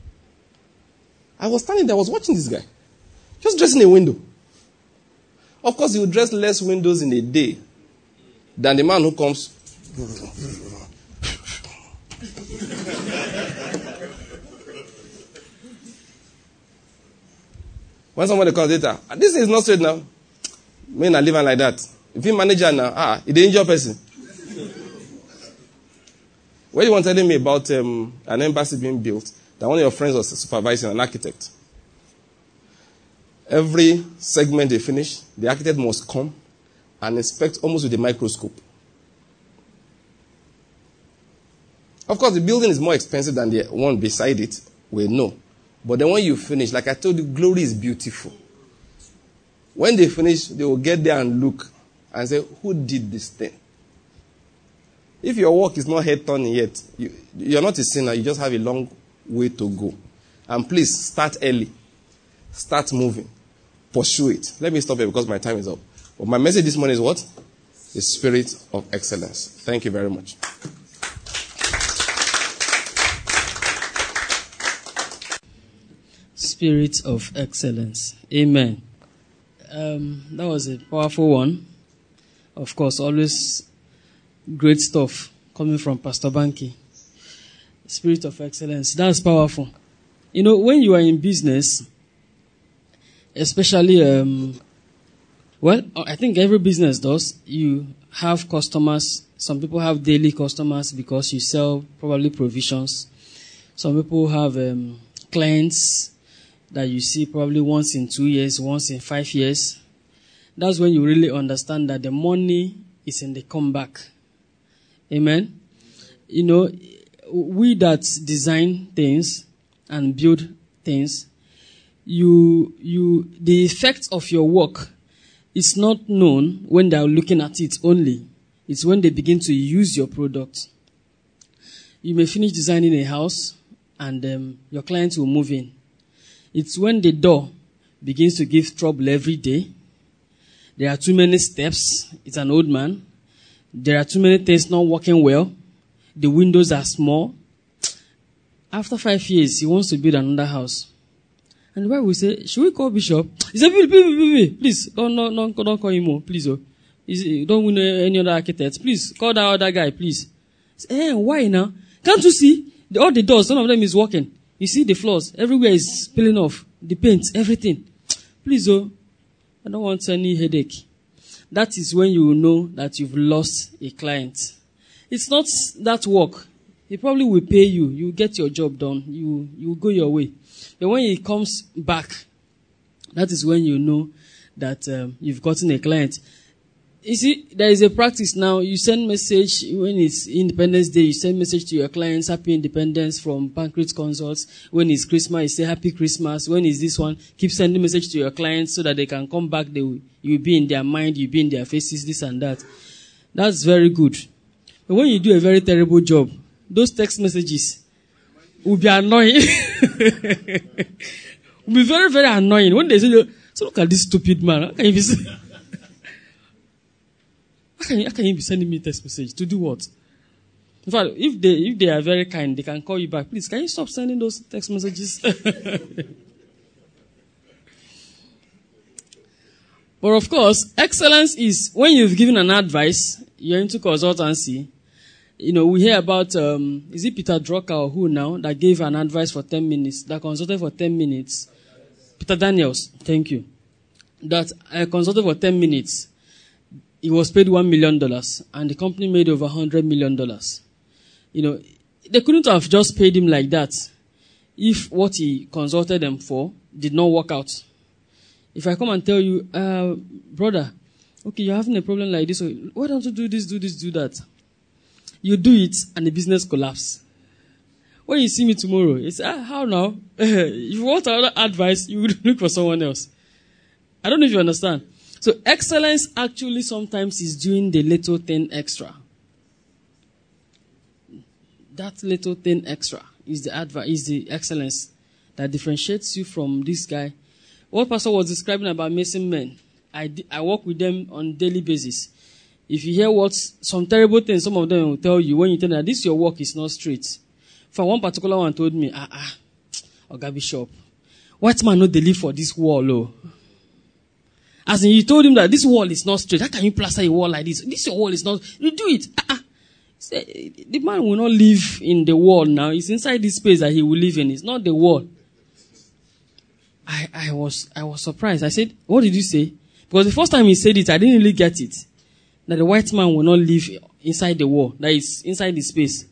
I was standing there, I was watching this guy. Just dressing a window. Of course, he would dress less windows in a day than the man who comes... When somebody comes later, this is not straight now. Men are living like that. If you manager now, ah, it's the injured person. When you were telling me about um, an embassy being built, that one of your friends was supervising, an architect. Every segment they finish, the architect must come and inspect almost with a microscope. Of course, the building is more expensive than the one beside it. We know. But then when you finish, like I told you, glory is beautiful. When they finish, they will get there and look and say, who did this thing? If your work is not head turning yet, you, you're not a sinner. You just have a long way to go. And please, start early. Start moving. Pursue it. Let me stop here because my time is up. But my message this morning is what? The spirit of excellence. Thank you very much. Spirit of excellence. Amen. Um, that was a powerful one. Of course, always great stuff coming from Pastor Banky. Spirit of excellence. That's powerful. You know, when you are in business, especially, um, well, I think every business does, you have customers. Some people have daily customers because you sell probably provisions. Some people have um, clients that you see probably once in two years, once in five years. That's when you really understand that the money is in the comeback. Amen? You know, we that design things and build things, you, you, the effect of your work is not known when they are looking at it only. It's when they begin to use your product. You may finish designing a house and um, your clients will move in. It's when the door begins to give trouble every day. There are too many steps. It's an old man. There are too many things not working well. The windows are small. After five years, he wants to build another house. And the Bible will say, should we call Bishop? He said, please, please, please, please, don't, don't, don't, don't call him more, please. Oh. Don't win any other architect. Please, call that other guy, please. Say, eh, why now? Can't you see? The, all the doors, none of them is working. You see the floors, everywhere is peeling off. The paint, everything. Please, oh, I don't want any headache. That is when you will know that you've lost a client. It's not that work. He probably will pay you. You get your job done. You you go your way. But when he comes back, that is when you know that um, you've gotten a client. You see, there is a practice now. You send message when it's Independence Day. You send message to your clients, Happy Independence from Pancreas Consults. When it's Christmas, you say Happy Christmas. When it's this one, keep sending message to your clients so that they can come back. They will, you'll be in their mind. You'll be in their faces, this and that. That's very good. But when you do a very terrible job, those text messages will be annoying. Will be very, very annoying. When they say, so look at this stupid man. How can you be saying? How can, you, how can you be sending me a text message? To do what? In fact, if they if they are very kind, they can call you back. Please, can you stop sending those text messages? But of course, excellence is when you've given an advice, you're into consultancy. You know, we hear about, um, is it Peter Drucker or who now, that gave an advice for ten minutes, that consulted for ten minutes. Peter Daniels, thank you. That I consulted for ten minutes. He was paid one million dollars, and the company made over one hundred million dollars. You know, they couldn't have just paid him like that if what he consulted them for did not work out. If I come and tell you, uh, brother, okay, you're having a problem like this, so why don't you do this, do this, do that? You do it, and the business collapses. When you see me tomorrow, it's, ah, how now? If you want another advice, you would look for someone else. I don't know if you understand. So excellence actually sometimes is doing the little thing extra. That little thing extra is the advice, is the excellence that differentiates you from this guy. What Pastor was describing about Mason men, I, I work with them on a daily basis. If you hear what some terrible things, some of them will tell you when you tell them that this your work is not straight. For one particular one told me, ah ah, Oga Bishop, white man not dey live for this wall, oh. As in, you told him that this wall is not straight. How can you plaster a wall like this? This your wall is not. You do it. Ah ah. The man will not live in the wall now. It's inside this space that he will live in. It's not the wall. I I was I was surprised. I said, what did you say? Because the first time he said it, I didn't really get it. That the white man will not live inside the wall. That is inside the space.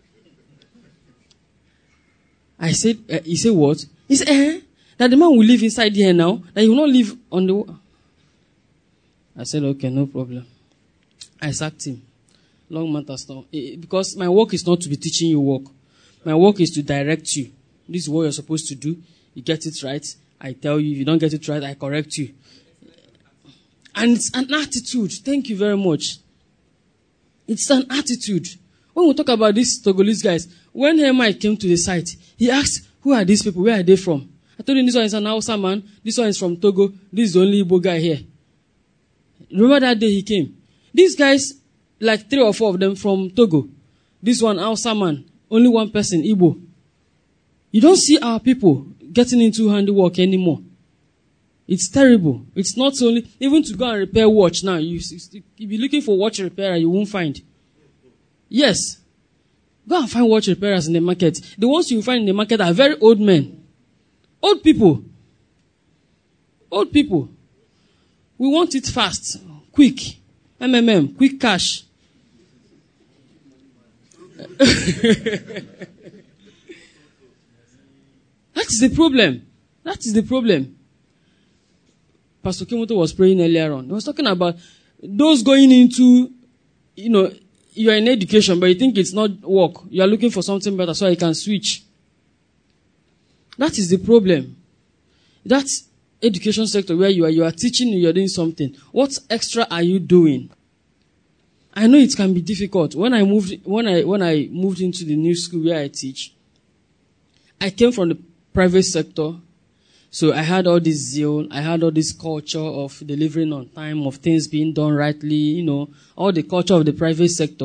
I said, uh, he said what? He said, eh? That the man will live inside here now. That he will not live on the wall. I said, okay, no problem. I sacked him. Long matter now. Because my work is not to be teaching you work. My work is to direct you. This is what you're supposed to do. You get it right, I tell you. If you don't get it right, I correct you. And it's an attitude. Thank you very much. It's an attitude. When we talk about these Togolese guys, when Nehemiah came to the site, he asked, who are these people? Where are they from? I told him this one is an Hausa man. This one is from Togo. This is the only Igbo guy here. Remember that day he came? These guys, like three or four of them from Togo. This one, Hausa man. Only one person, Igbo. You don't see our people getting into handiwork anymore. It's terrible. It's not only, even to go and repair watch now, you, if you're looking for watch repairer, you won't find. Yes. Go and find watch repairers in the market. The ones you find in the market are very old men. Old people. Old people. We want it fast, quick. M M M, quick cash. That is the problem. That is the problem. Pastor Kimoto was praying earlier on. He was talking about those going into, you know, you are in education, but you think it's not work. You are looking for something better so you can switch. That is the problem. That's education sector where you are, you are teaching, you are doing something. What extra are you doing? I know it can be difficult. When I moved, when I, when I moved into the new school where I teach, I came from the private sector So I had all this zeal, I had all this culture of delivering on time, of things being done rightly, you know, all the culture of the private sector.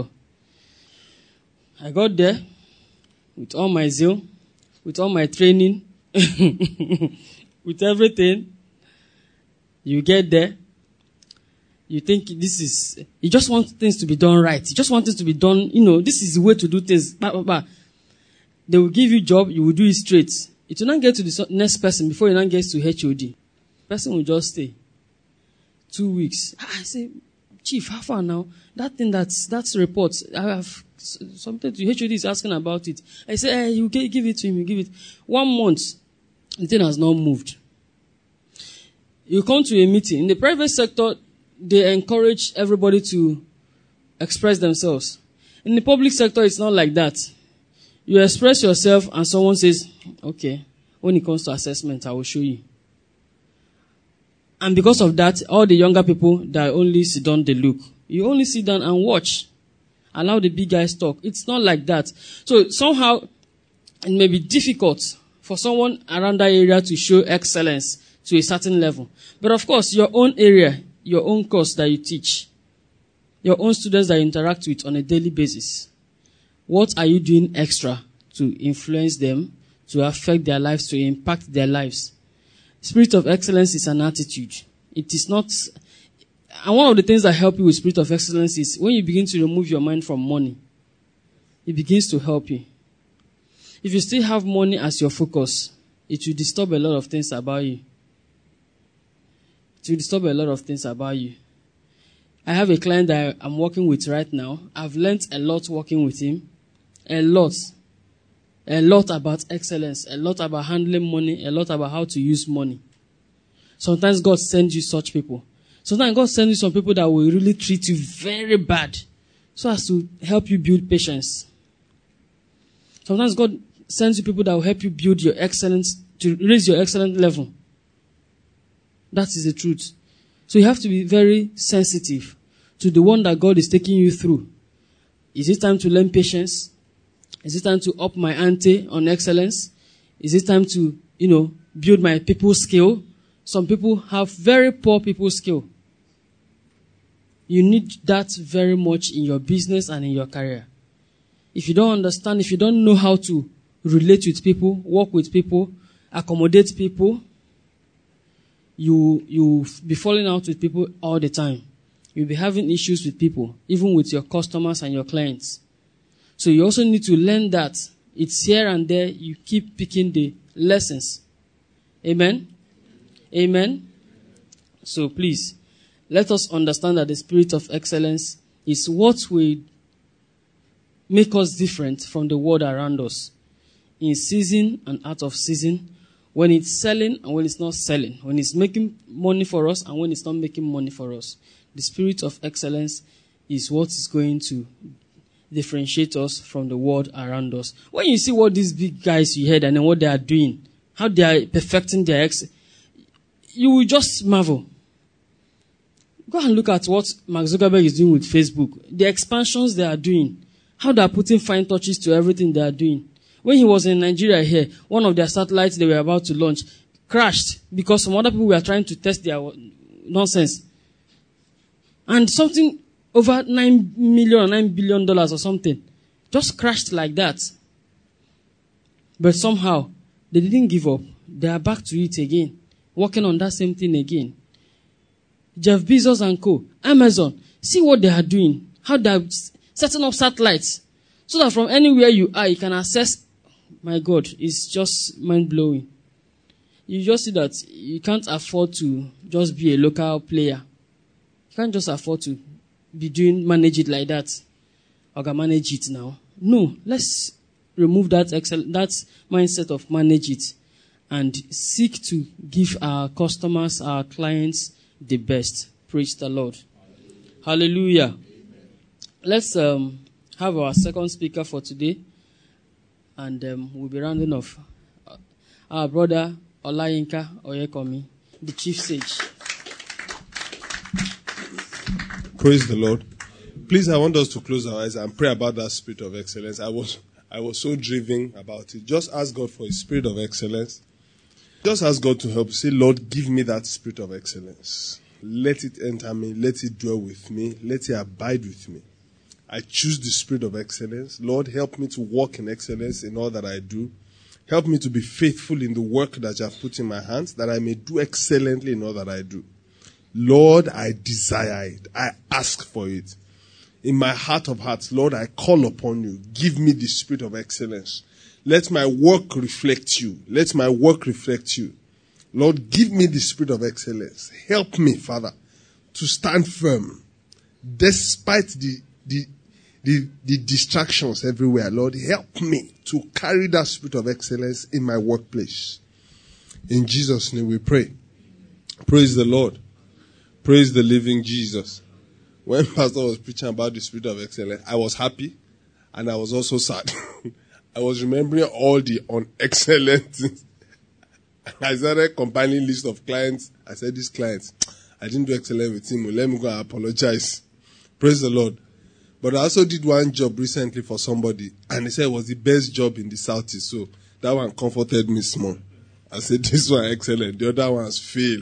I got there with all my zeal, with all my training, with everything. You get there, you think this is, you just want things to be done right. You just want things to be done, you know, this is the way to do things. Bah, bah, bah. They will give you job, you will do it straight. It will not get to the next person before you not get to H O D. Person will just stay. Two weeks. I say, Chief, how far now? That thing that's, that's reports. I have something to H O D is asking about it. I say, hey, you give it to him, you give it. One month, the thing has not moved. You come to a meeting. In the private sector, they encourage everybody to express themselves. In the public sector, it's not like that. You express yourself and someone says, okay, when it comes to assessment, I will show you. And because of that, all the younger people that only sit down, they look. You only sit down and watch. Allow the big guys talk. It's not like that. So somehow, it may be difficult for someone around that area to show excellence to a certain level. But of course, your own area, your own course that you teach, your own students that you interact with on a daily basis, what are you doing extra to influence them, to affect their lives, to impact their lives? Spirit of excellence is an attitude. It is not... And one of the things that help you with spirit of excellence is when you begin to remove your mind from money, it begins to help you. If you still have money as your focus, it will disturb a lot of things about you. It will disturb a lot of things about you. I have a client that I'm working with right now. I've learned a lot working with him. A lot. A lot about excellence. A lot about handling money. A lot about how to use money. Sometimes God sends you such people. Sometimes God sends you some people that will really treat you very bad so as to help you build patience. Sometimes God sends you people that will help you build your excellence, to raise your excellent level. That is the truth. So you have to be very sensitive to the one that God is taking you through. Is it time to learn patience? Is it time to up my ante on excellence? Is it time to, you know, build my people skill? Some people have very poor people skill. You need that very much in your business and in your career. If you don't understand, if you don't know how to relate with people, work with people, accommodate people, you you'll be falling out with people all the time. You'll be having issues with people, even with your customers and your clients. So you also need to learn that. It's here and there. You keep picking the lessons. Amen? Amen? So please, let us understand that the spirit of excellence is what will make us different from the world around us. In season and out of season. When it's selling and when it's not selling. When it's making money for us and when it's not making money for us. The spirit of excellence is what is going to differentiate us from the world around us. When you see what these big guys you heard and then what they are doing, how they are perfecting their excellence, you will just marvel. Go and look at what Mark Zuckerberg is doing with Facebook. The expansions they are doing. How they are putting fine touches to everything they are doing. When he was in Nigeria here, one of their satellites they were about to launch crashed because some other people were trying to test their nonsense. And something over nine million or nine billion dollars or something just crashed like that. But somehow, they didn't give up. They are back to it again. Working on that same thing again. Jeff Bezos and co. Amazon. See what they are doing. How they are setting up satellites. So that from anywhere you are, you can access. My God, it's just mind-blowing. You just see that you can't afford to just be a local player. You can't just afford to be doing, manage it like that. I can manage it now. No, let's remove that excel, that mindset of manage it and seek to give our customers, our clients the best. Praise the Lord. Hallelujah. Hallelujah. Let's um, have our second speaker for today. And um, we'll be rounding off. Our brother Olayinka Oyekomi, the chief sage. Praise the Lord. Please, I want us to close our eyes and pray about that spirit of excellence. I was I was so driven about it. Just ask God for His spirit of excellence. Just ask God to help you. Say, Lord, give me that spirit of excellence. Let it enter me. Let it dwell with me. Let it abide with me. I choose the spirit of excellence. Lord, help me to walk in excellence in all that I do. Help me to be faithful in the work that you have put in my hands, that I may do excellently in all that I do. Lord, I desire it. I ask for it. In my heart of hearts, Lord, I call upon you. Give me the spirit of excellence. Let my work reflect you. Let my work reflect you. Lord, give me the spirit of excellence. Help me, Father, to stand firm despite the, the, the, the distractions everywhere. Lord, help me to carry that spirit of excellence in my workplace. In Jesus' name we pray. Praise the Lord. Praise the living Jesus. When Pastor was preaching about the spirit of excellence, I was happy and I was also sad. I was remembering all the unexcellent things. I started compiling list of clients. I said, these clients, I didn't do excellent with him. Let me go and apologize. Praise the Lord. But I also did one job recently for somebody, and they said it was the best job in the Southeast. So that one comforted me small. I said, this one excellent. The other ones fail.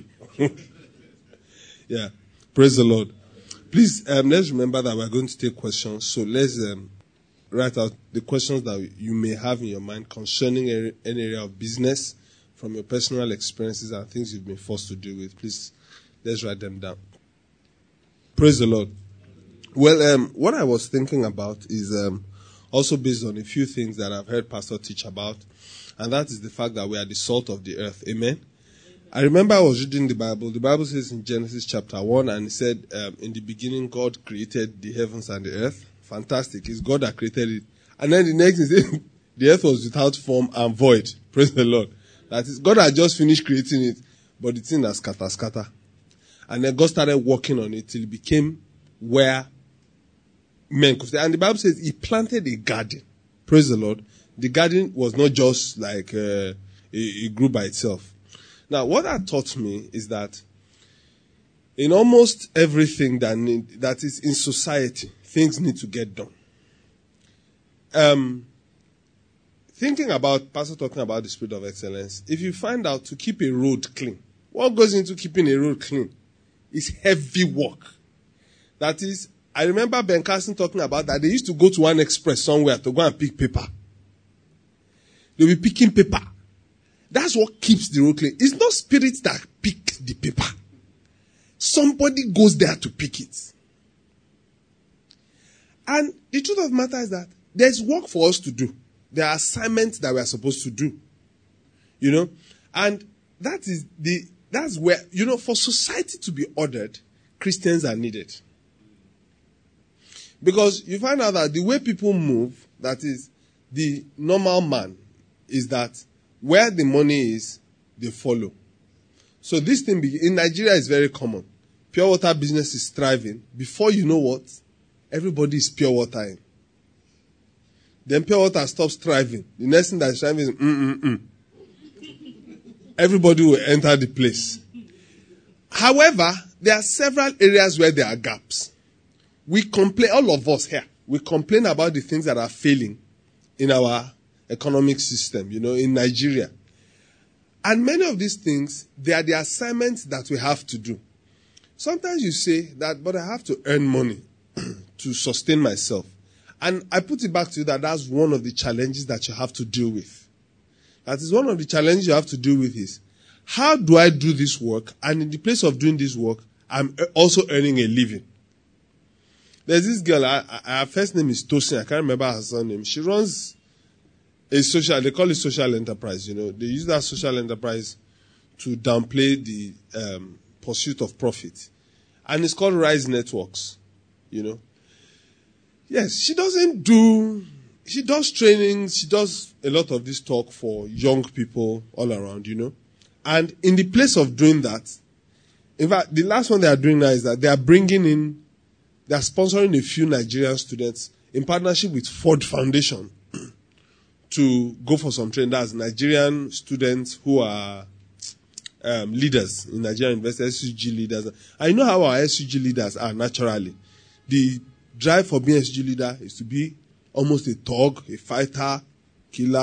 Yeah. Praise the Lord. Please, um, let's remember that we're going to take questions. So let's um, write out the questions that you may have in your mind concerning any area of business from your personal experiences and things you've been forced to deal with. Please, let's write them down. Praise the Lord. Well, um, what I was thinking about is um, also based on a few things that I've heard Pastor teach about, and that is the fact that we are the salt of the earth. Amen? I remember I was reading the Bible. The Bible says in Genesis chapter one, and it said, um, in the beginning God created the heavens and the earth. Fantastic. It's God that created it. And then the next thing says, the earth was without form and void. Praise the Lord. That is, God had just finished creating it, but the thing has scatter, scatter. And then God started working on it till it became where men could stay. And the Bible says he planted a garden. Praise the Lord. The garden was not just like uh, it, it grew by itself. Now, what that taught me is that in almost everything that need, that is in society, things need to get done. Um, thinking about, Pastor talking about the spirit of excellence, if you find out to keep a road clean, what goes into keeping a road clean is heavy work. That is, I remember Ben Carson talking about that they used to go to one express somewhere to go and pick paper. They'll be picking paper. That's what keeps the road clean. It's not spirits that pick the paper. Somebody goes there to pick it. And the truth of the matter is that there's work for us to do. There are assignments that we are supposed to do. You know? And that is the, that's where, you know, for society to be ordered, Christians are needed. Because you find out that the way people move, that is, the normal man, is that where the money is, they follow. So this thing be, in Nigeria is very common. Pure water business is thriving. Before you know what, everybody is pure watering. Then pure water stops thriving. The next thing that is thriving is mm-mm-mm. Everybody will enter the place. However, there are several areas where there are gaps. We complain, all of us here, we complain about the things that are failing in our economic system, you know, in Nigeria. And many of these things, they are the assignments that we have to do. Sometimes you say that, but I have to earn money to sustain myself. And I put it back to you that that's one of the challenges that you have to deal with. That is one of the challenges you have to deal with is, how do I do this work? And in the place of doing this work, I'm also earning a living. There's this girl, I, I, her first name is Tosin, I can't remember her surname. She runs a social, they call it social enterprise, you know. They use that social enterprise to downplay the um, pursuit of profit. And it's called Rise Networks, you know. Yes, she doesn't do, she does trainings, she does a lot of this talk for young people all around, you know. And in the place of doing that, in fact, the last one they are doing now is that they are bringing in, they are sponsoring a few Nigerian students in partnership with Ford Foundation to go for some training. That's Nigerian students who are um, leaders in Nigerian university, S U G leaders. I know how our S U G leaders are naturally. The drive for being S U G leader is to be almost a thug, a fighter, killer,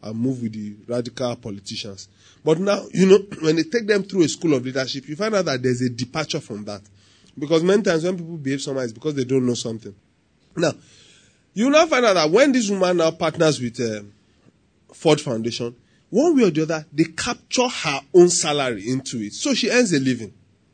and move with the radical politicians. But now, you know, when they take them through a school of leadership, you find out that there's a departure from that. Because many times when people behave somehow, it's because they don't know something. Now, you will now find out that when this woman now partners with uh, Ford Foundation, one way or the other, they capture her own salary into it. So she earns a living.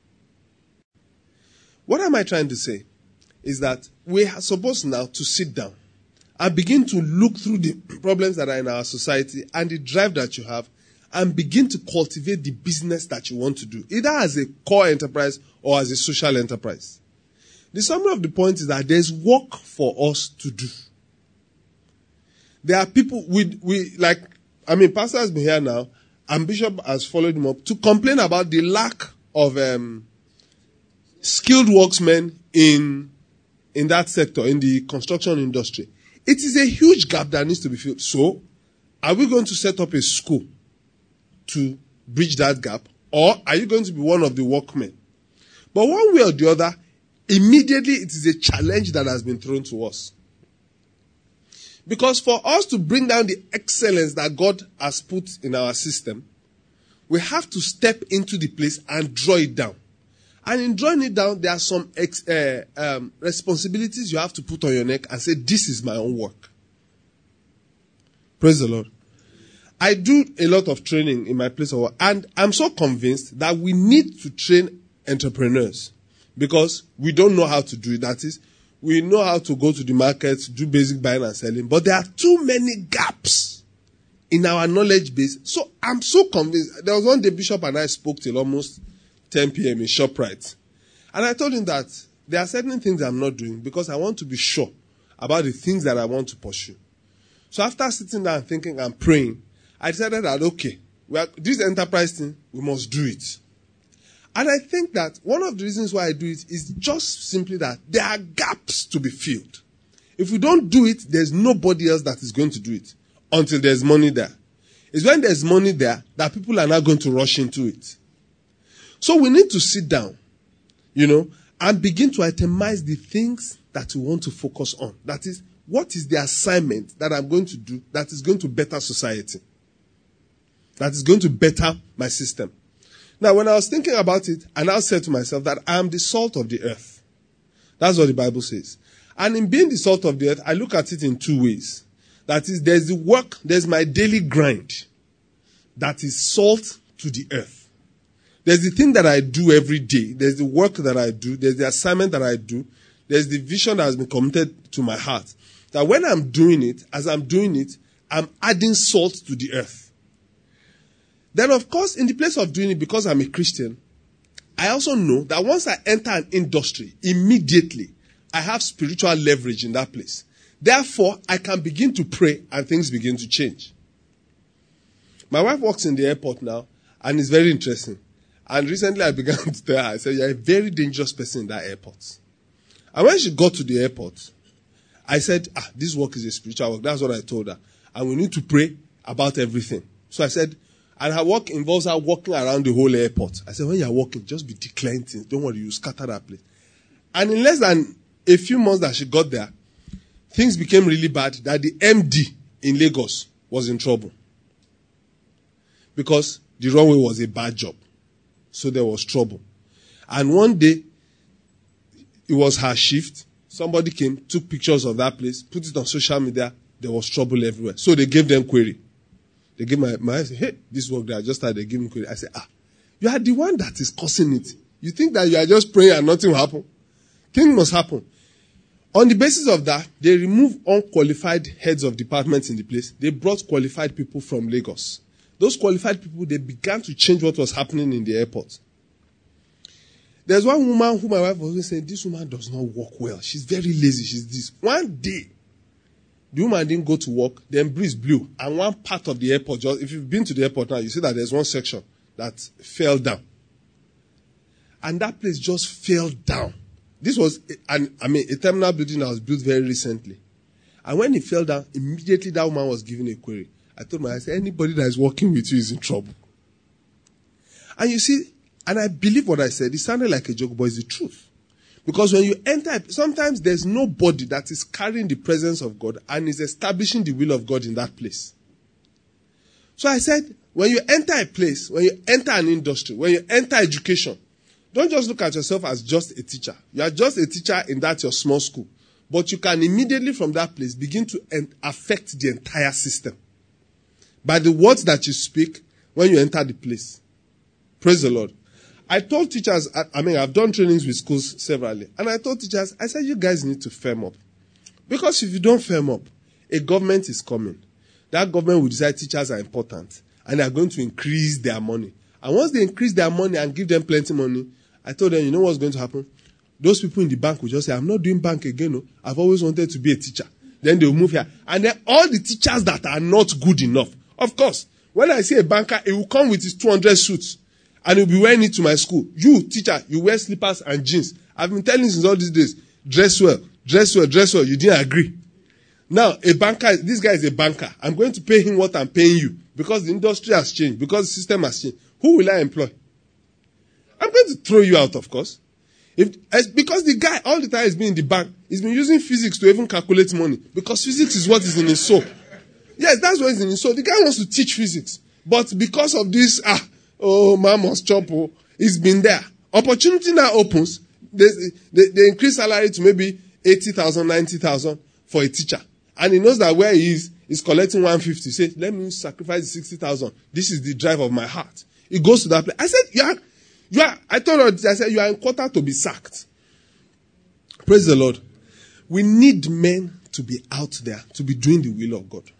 What am I trying to say? Is that we are supposed now to sit down and begin to look through the problems that are in our society and the drive that you have, and begin to cultivate the business that you want to do, either as a core enterprise or as a social enterprise. The summary of the point is that there's work for us to do. There are people, we, we like, I mean, Pastor has been here now, and Bishop has followed him up to complain about the lack of um, skilled workmen in, in that sector, in the construction industry. It is a huge gap that needs to be filled. So, are we going to set up a school to bridge that gap, or are you going to be one of the workmen? But one way or the other, immediately it is a challenge that has been thrown to us. Because for us to bring down the excellence that God has put in our system, we have to step into the place and draw it down. And in drawing it down, there are some ex, uh, um, responsibilities you have to put on your neck and say, this is my own work. Praise the Lord. I do a lot of training in my place of work, and I'm so convinced that we need to train entrepreneurs because we don't know how to do it. That is, we know how to go to the market, do basic buying and selling, but there are too many gaps in our knowledge base. So I'm so convinced. There was one day Bishop and I spoke till almost ten p.m. in ShopRite. And I told him that there are certain things I'm not doing because I want to be sure about the things that I want to pursue. So after sitting down and thinking and praying, I decided that, okay, we are, this enterprise thing, we must do it. And I think that one of the reasons why I do it is just simply that there are gaps to be filled. If we don't do it, there's nobody else that is going to do it until there's money there. It's when there's money there that people are not going to rush into it. So we need to sit down, you know, and begin to itemize the things that we want to focus on. That is, what is the assignment that I'm going to do that is going to better society? That is going to better my system. Now, when I was thinking about it, I now said to myself that I am the salt of the earth. That's what the Bible says. And in being the salt of the earth, I look at it in two ways. That is, there's the work, there's my daily grind. That is salt to the earth. There's the thing that I do every day. There's the work that I do. There's the assignment that I do. There's the vision that has been committed to my heart. That when I'm doing it, as I'm doing it, I'm adding salt to the earth. Then, of course, in the place of doing it, because I'm a Christian, I also know that once I enter an industry, immediately, I have spiritual leverage in that place. Therefore, I can begin to pray and things begin to change. My wife works in the airport now, and it's very interesting. And recently I began to tell her, I said, you're a very dangerous person in that airport. And when she got to the airport, I said, ah, this work is a spiritual work. That's what I told her. And we need to pray about everything. So I said, and her work involves her walking around the whole airport. I said, when you're walking, just be declaring things. Don't worry, you scatter that place. And in less than a few months that she got there, things became really bad that the M D in Lagos was in trouble. Because the runway was a bad job. So there was trouble. And one day, it was her shift. Somebody came, took pictures of that place, put it on social media. There was trouble everywhere. So they gave them query. They gave my, my, I said, hey, this work that I just started, they gave me query. I said, ah, you are the one that is causing it. You think that you are just praying and nothing will happen? Things must happen. On the basis of that, they removed unqualified heads of departments in the place. They brought qualified people from Lagos. Those qualified people, they began to change what was happening in the airport. There's one woman who my wife was always saying, this woman does not work well. She's very lazy. She's this. One day, the woman didn't go to work. Then breeze blew. And one part of the airport, just, if you've been to the airport now, you see that there's one section that fell down. And that place just fell down. This was, an, I mean, a terminal building that was built very recently. And when it fell down, immediately that woman was given a query. I told my, I said, anybody that is working with you is in trouble. And you see, and I believe what I said. It sounded like a joke, but it's the truth. Because when you enter, sometimes there's nobody that is carrying the presence of God and is establishing the will of God in that place. So I said, when you enter a place, when you enter an industry, when you enter education, don't just look at yourself as just a teacher. You are just a teacher in that your small school. But you can immediately from that place begin to en- affect the entire system. By the words that you speak when you enter the place. Praise the Lord. I told teachers, I, I mean, I've done trainings with schools severally. And I told teachers, I said, you guys need to firm up. Because if you don't firm up, a government is coming. That government will decide teachers are important. And they are going to increase their money. And once they increase their money and give them plenty money, I told them, you know what's going to happen? Those people in the bank will just say, I'm not doing bank again. No. I've always wanted to be a teacher. Then they'll move here. And then all the teachers that are not good enough. Of course, when I see a banker, he will come with his two hundred suits. And he'll be wearing it to my school. You, teacher, you wear slippers and jeans. I've been telling you since all these days, dress well, dress well, dress well. You didn't agree. Now, a banker, this guy is a banker. I'm going to pay him what I'm paying you. Because the industry has changed. Because the system has changed. Who will I employ? I'm going to throw you out, of course. If, as, because the guy all the time has been in the bank. He's been using physics to even calculate money. Because physics is what is in his soul. Yes, that's what is in his soul. The guy wants to teach physics. But because of this, ah, oh, man must chop, oh, it's been there. Opportunity now opens. They, they, they increase salary to maybe eighty thousand, ninety thousand for a teacher. And he knows that where he is, he's collecting one hundred fifty. He says, let me sacrifice the sixty thousand. This is the drive of my heart. He goes to that place. I said, you are, you are, I told her, I said, you are in quarter to be sacked. Praise the Lord. We need men to be out there, to be doing the will of God.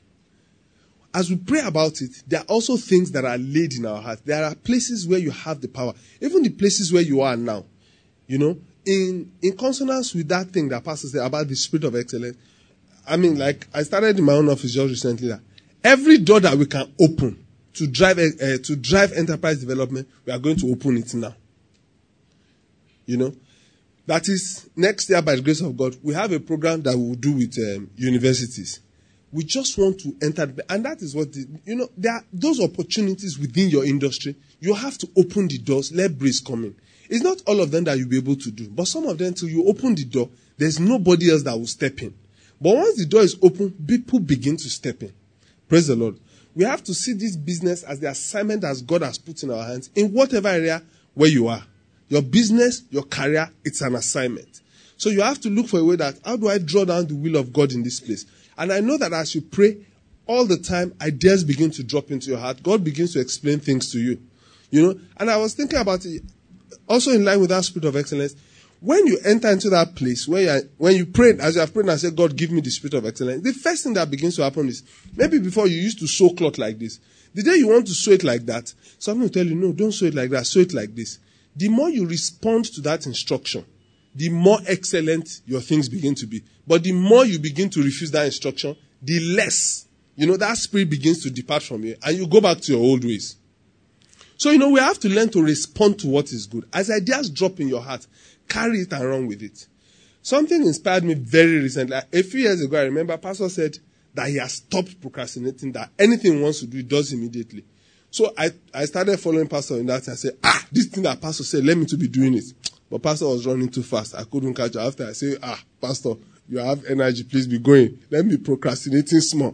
As we pray about it, there are also things that are laid in our heart. There are places where you have the power. Even the places where you are now. You know, in, in consonance with that thing that Pastor said about the spirit of excellence. I mean, like, I started in my own office just recently that every door that we can open to drive, uh, to drive enterprise development, we are going to open it now. You know, that is next year by the grace of God, we have a program that we will do with um, universities. We just want to enter, the, and that is what, the, you know, there are those opportunities within your industry. You have to open the doors, let breeze come in. It's not all of them that you'll be able to do, but some of them, until you open the door, there's nobody else that will step in. But once the door is open, people begin to step in. Praise the Lord. We have to see this business as the assignment that God has put in our hands in whatever area where you are. Your business, your career, it's an assignment. So you have to look for a way that, how do I draw down the will of God in this place? And I know that as you pray, all the time, ideas begin to drop into your heart. God begins to explain things to you. You know, and I was thinking about it, also in line with that spirit of excellence. When you enter into that place, when you, are, when you pray, as you have prayed and said, God, give me the spirit of excellence, the first thing that begins to happen is, maybe before you used to sew cloth like this. The day you want to sew it like that, someone will tell you, no, don't sew it like that, sew it like this. The more you respond to that instruction, the more excellent your things begin to be. But the more you begin to refuse that instruction, the less, you know, that spirit begins to depart from you, and you go back to your old ways. So, you know, we have to learn to respond to what is good. As ideas drop in your heart, carry it and run with it. Something inspired me very recently. A few years ago, I remember Pastor said that he has stopped procrastinating, that anything he wants to do, he does immediately. So I, I started following Pastor in that and I said, ah, this thing that Pastor said, let me to be doing it. But Pastor was running too fast. I couldn't catch her. After I say, ah, Pastor, you have energy, please be going. Let me procrastinating small.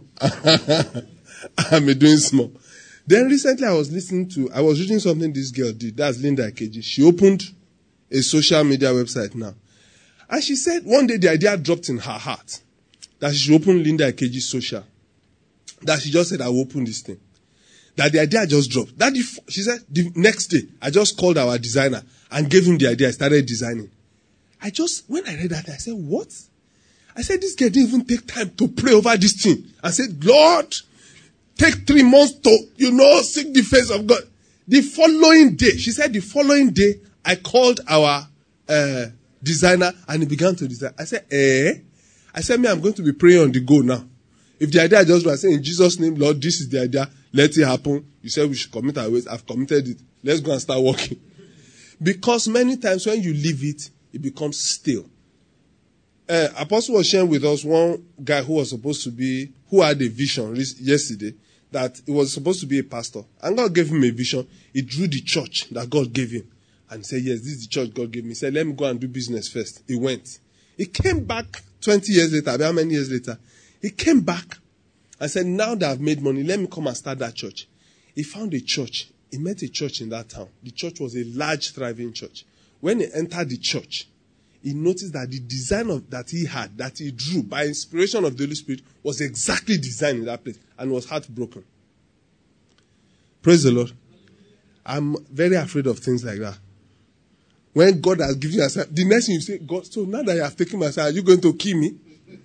I'm doing small. Then recently I was listening to, I was reading something this girl did. That's Linda Ikeji. She opened a social media website now. And she said one day the idea dropped in her heart that she should open Linda Ikeji social. That she just said, I will open this thing. That the idea just dropped. That the, she said, the next day, I just called our designer and gave him the idea. I started designing. I just, when I read that, I said, what? I said, this girl didn't even take time to pray over this thing. I said, Lord, take three months to, you know, seek the face of God. The following day, she said, the following day, I called our uh, designer and he began to design. I said, eh? I said, me, I'm going to be praying on the go now. If the idea just was saying, in Jesus' name, Lord, this is the idea. Let it happen. You said we should commit our ways. I've committed it. Let's go and start working. Because many times when you leave it, it becomes stale. Uh, Apostle was sharing with us one guy who was supposed to be, who had a vision yesterday, that he was supposed to be a pastor. And God gave him a vision. He drew the church that God gave him. And said, yes, this is the church God gave me. He said, let me go and do business first. He went. He came back twenty years later, how many years later? He came back and said, now that I've made money, let me come and start that church. he found a church. He met a church in that town. The church was a large, thriving church. When he entered the church, he noticed that the design of that he had, that he drew by inspiration of the Holy Spirit, was exactly designed in that place and was heartbroken. Praise the Lord. I'm very afraid of things like that. When God has given you a sign, the next thing you say, God, so now that you have taken my sign, are you going to kill me?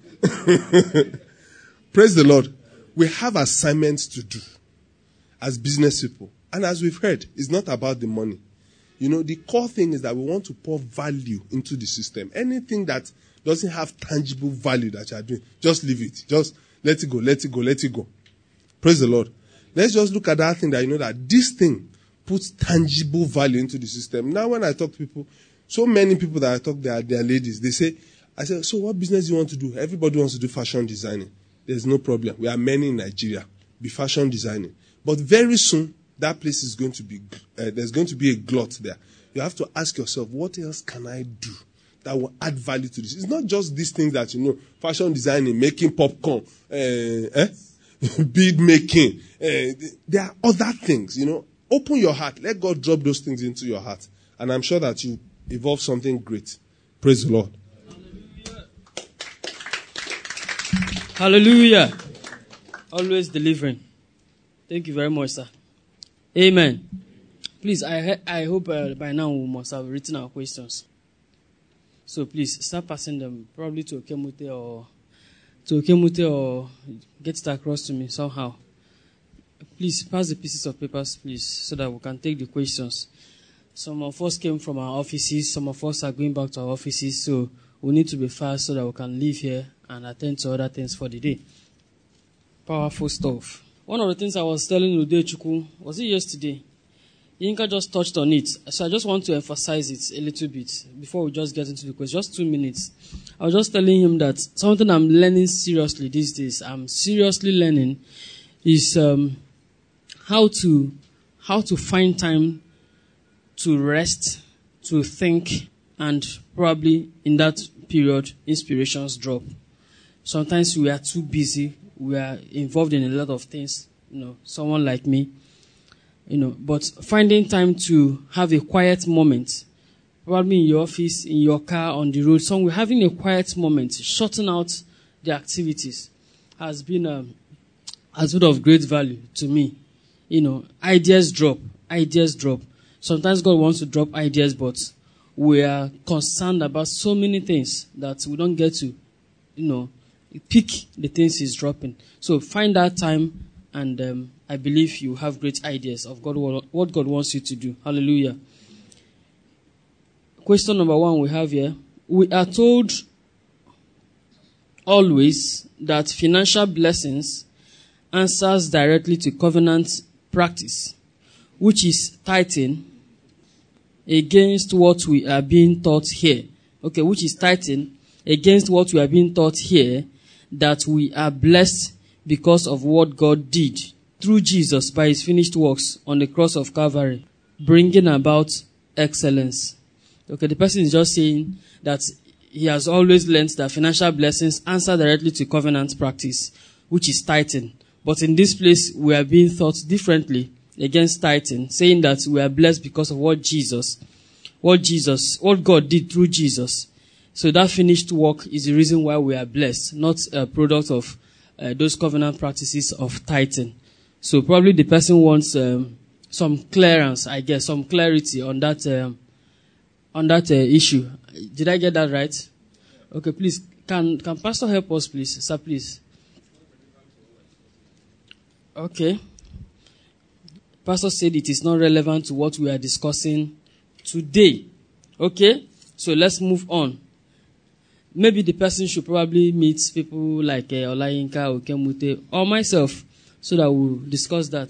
Praise the Lord. We have assignments to do as business people. And as we've heard, it's not about the money. You know, the core thing is that we want to pour value into the system. Anything that doesn't have tangible value that you are doing, just leave it. Just let it go, let it go, let it go. Praise the Lord. Let's just look at that thing that you know that this thing puts tangible value into the system. Now when I talk to people, so many people that I talk, they are, they are ladies. They say, I say, so what business do you want to do? Everybody wants to do fashion designing. There's no problem. We are many in Nigeria. Be fashion designing. But very soon, that place is going to be, uh, there's going to be a glut there. You have to ask yourself, what else can I do that will add value to this? It's not just these things that, you know, fashion designing, making popcorn, uh, eh? bead making. Uh, there are other things, you know. Open your heart. Let God drop those things into your heart. And I'm sure that you evolve something great. Praise the Lord. Hallelujah. Always delivering. Thank you very much, sir. Amen. Please, I I hope uh, by now we must have written our questions. So please, start passing them probably to Okemute or to Okemute or get it across to me somehow. Please pass the pieces of papers, please, so that we can take the questions. Some of us came from our offices. Some of us are going back to our offices. So we need to be fast so that we can leave here and attend to other things for the day. Powerful stuff. One of the things I was telling Ude Chukwu, was it yesterday? Yinka just touched on it. So I just want to emphasize it a little bit before we just get into the question. Just two minutes. I was just telling him that something I'm learning seriously these days, I'm seriously learning, is um, how to how to find time to rest, to think, and probably in that period, inspirations drop. Sometimes we are too busy. We are involved in a lot of things, you know, someone like me, you know, but finding time to have a quiet moment, probably in your office, in your car, on the road, somewhere, having a quiet moment, shutting out the activities has been, um, has been of great value to me. You know, ideas drop, ideas drop. Sometimes God wants to drop ideas, but we are concerned about so many things that we don't get to, you know, pick the things he's dropping. So find that time, and um, I believe you have great ideas of God, what God wants you to do. Hallelujah. Question number one we have here. We are told always that financial blessings answers directly to covenant practice, which is tithing, against what we are being taught here. Okay, which is tithing against what we are being taught here, that we are blessed because of what God did through Jesus by his finished works on the cross of Calvary, bringing about excellence. Okay, the person is just saying that he has always learned that financial blessings answer directly to covenant practice, which is tithing. But in this place, we are being taught differently against tithing, saying that we are blessed because of what Jesus, what Jesus, what God did through Jesus. So that finished work is the reason why we are blessed, not a product of uh, those covenant practices of tithing. So probably the person wants um, some clearance, I guess, some clarity on that um, on that uh, issue. Did I get that right? Okay, please, can can Pastor help us, please, sir, please? Okay. Pastor said it is not relevant to what we are discussing today. Okay, so let's move on. Maybe the person should probably meet people like uh, Olayinka, Okemute, or myself, so that we'll discuss that.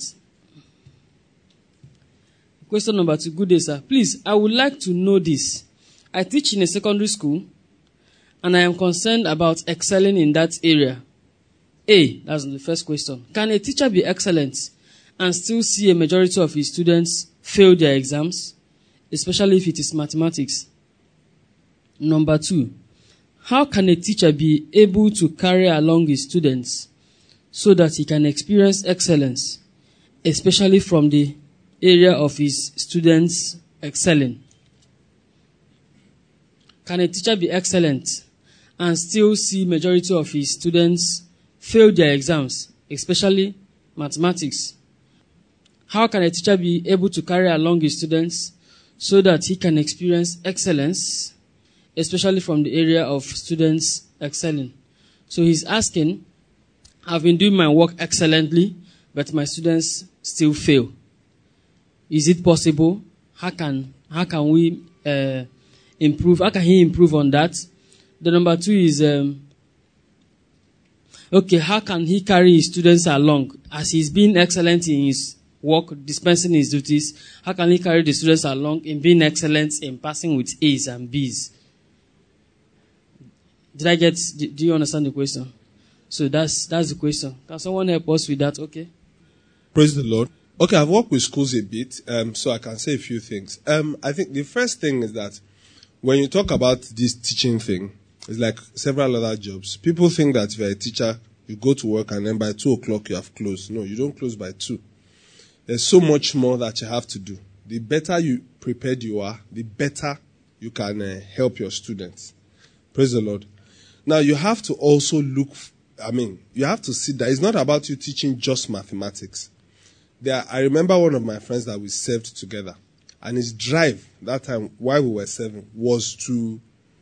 Question number two. Good day, sir. Please, I would like to know this. I teach in a secondary school, and I am concerned about excelling in that area. A, that's the first question. Can a teacher be excellent and still see a majority of his students fail their exams, especially if it is mathematics? Number two, how can a teacher be able to carry along his students so that he can experience excellence especially from the area of his students excelling? Can a teacher be excellent and still see majority of his students fail their exams, especially mathematics? How can a teacher be able to carry along his students so that he can experience excellence, especially from the area of students excelling? So he's asking, I've been doing my work excellently, but my students still fail. Is it possible? How can how can we uh, improve? How can he improve on that? The number two is, um, okay, how can he carry his students along as he's being excellent in his work, dispensing his duties? How can he carry the students along in being excellent in passing with A's and B's? Did I get, do you understand the question? So that's that's the question. Can someone help us with that? Okay. Praise the Lord. Okay, I've worked with schools a bit, um, so I can say a few things. Um, I think the first thing is that when you talk about this teaching thing, it's like several other jobs. People think that if you're a teacher, you go to work and then by two o'clock you have closed. No, you don't close by two. There's so much more that you have to do. The better you prepared you are, the better you can uh, help your students. Praise the Lord. Now, you have to also look, I mean, you have to see that it's not about you teaching just mathematics. There, I remember one of my friends that we served together, and his drive that time while we were serving was to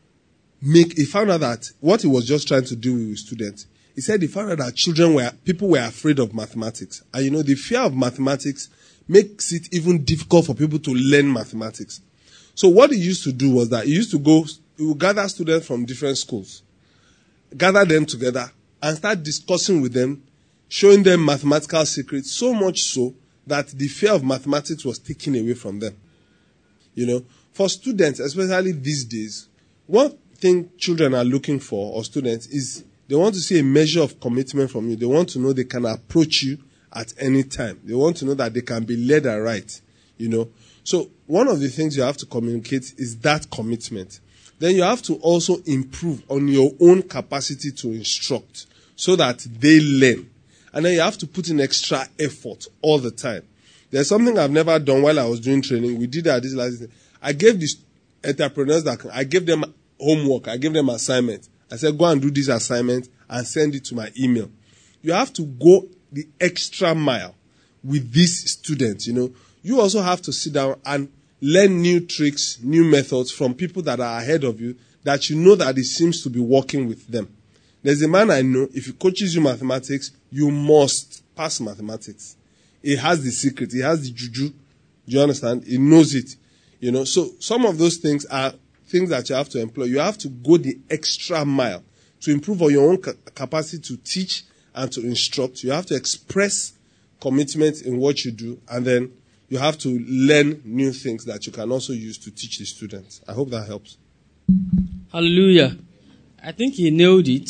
make, he found out that what he was just trying to do with his students, he said he found out that children were, people were afraid of mathematics. And you know, the fear of mathematics makes it even difficult for people to learn mathematics. So what he used to do was that he used to go, he would gather students from different schools, gather them together and start discussing with them, showing them mathematical secrets, so much so that the fear of mathematics was taken away from them. You know, for students, especially these days, one thing children are looking for, or students, is they want to see a measure of commitment from you. They want to know they can approach you at any time. They want to know that they can be led aright, you know. So one of the things you have to communicate is that commitment. Then you have to also improve on your own capacity to instruct so that they learn. And then you have to put in extra effort all the time. There's something I've never done while I was doing training. We did that this last day. I gave these entrepreneurs that I gave them homework. I gave them assignment. I said, go and do this assignment and send it to my email. You have to go the extra mile with these students, you know. You also have to sit down and learn new tricks, new methods from people that are ahead of you that you know that it seems to be working with them. There's a man I know, if he coaches you mathematics, you must pass mathematics. He has the secret. He has the juju. Do you understand? He knows it. You know, so some of those things are things that you have to employ. You have to go the extra mile to improve on your own ca- capacity to teach and to instruct. You have to express commitment in what you do, and then you have to learn new things that you can also use to teach the students. I hope that helps. Hallelujah. I think he nailed it.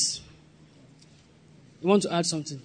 You want to add something?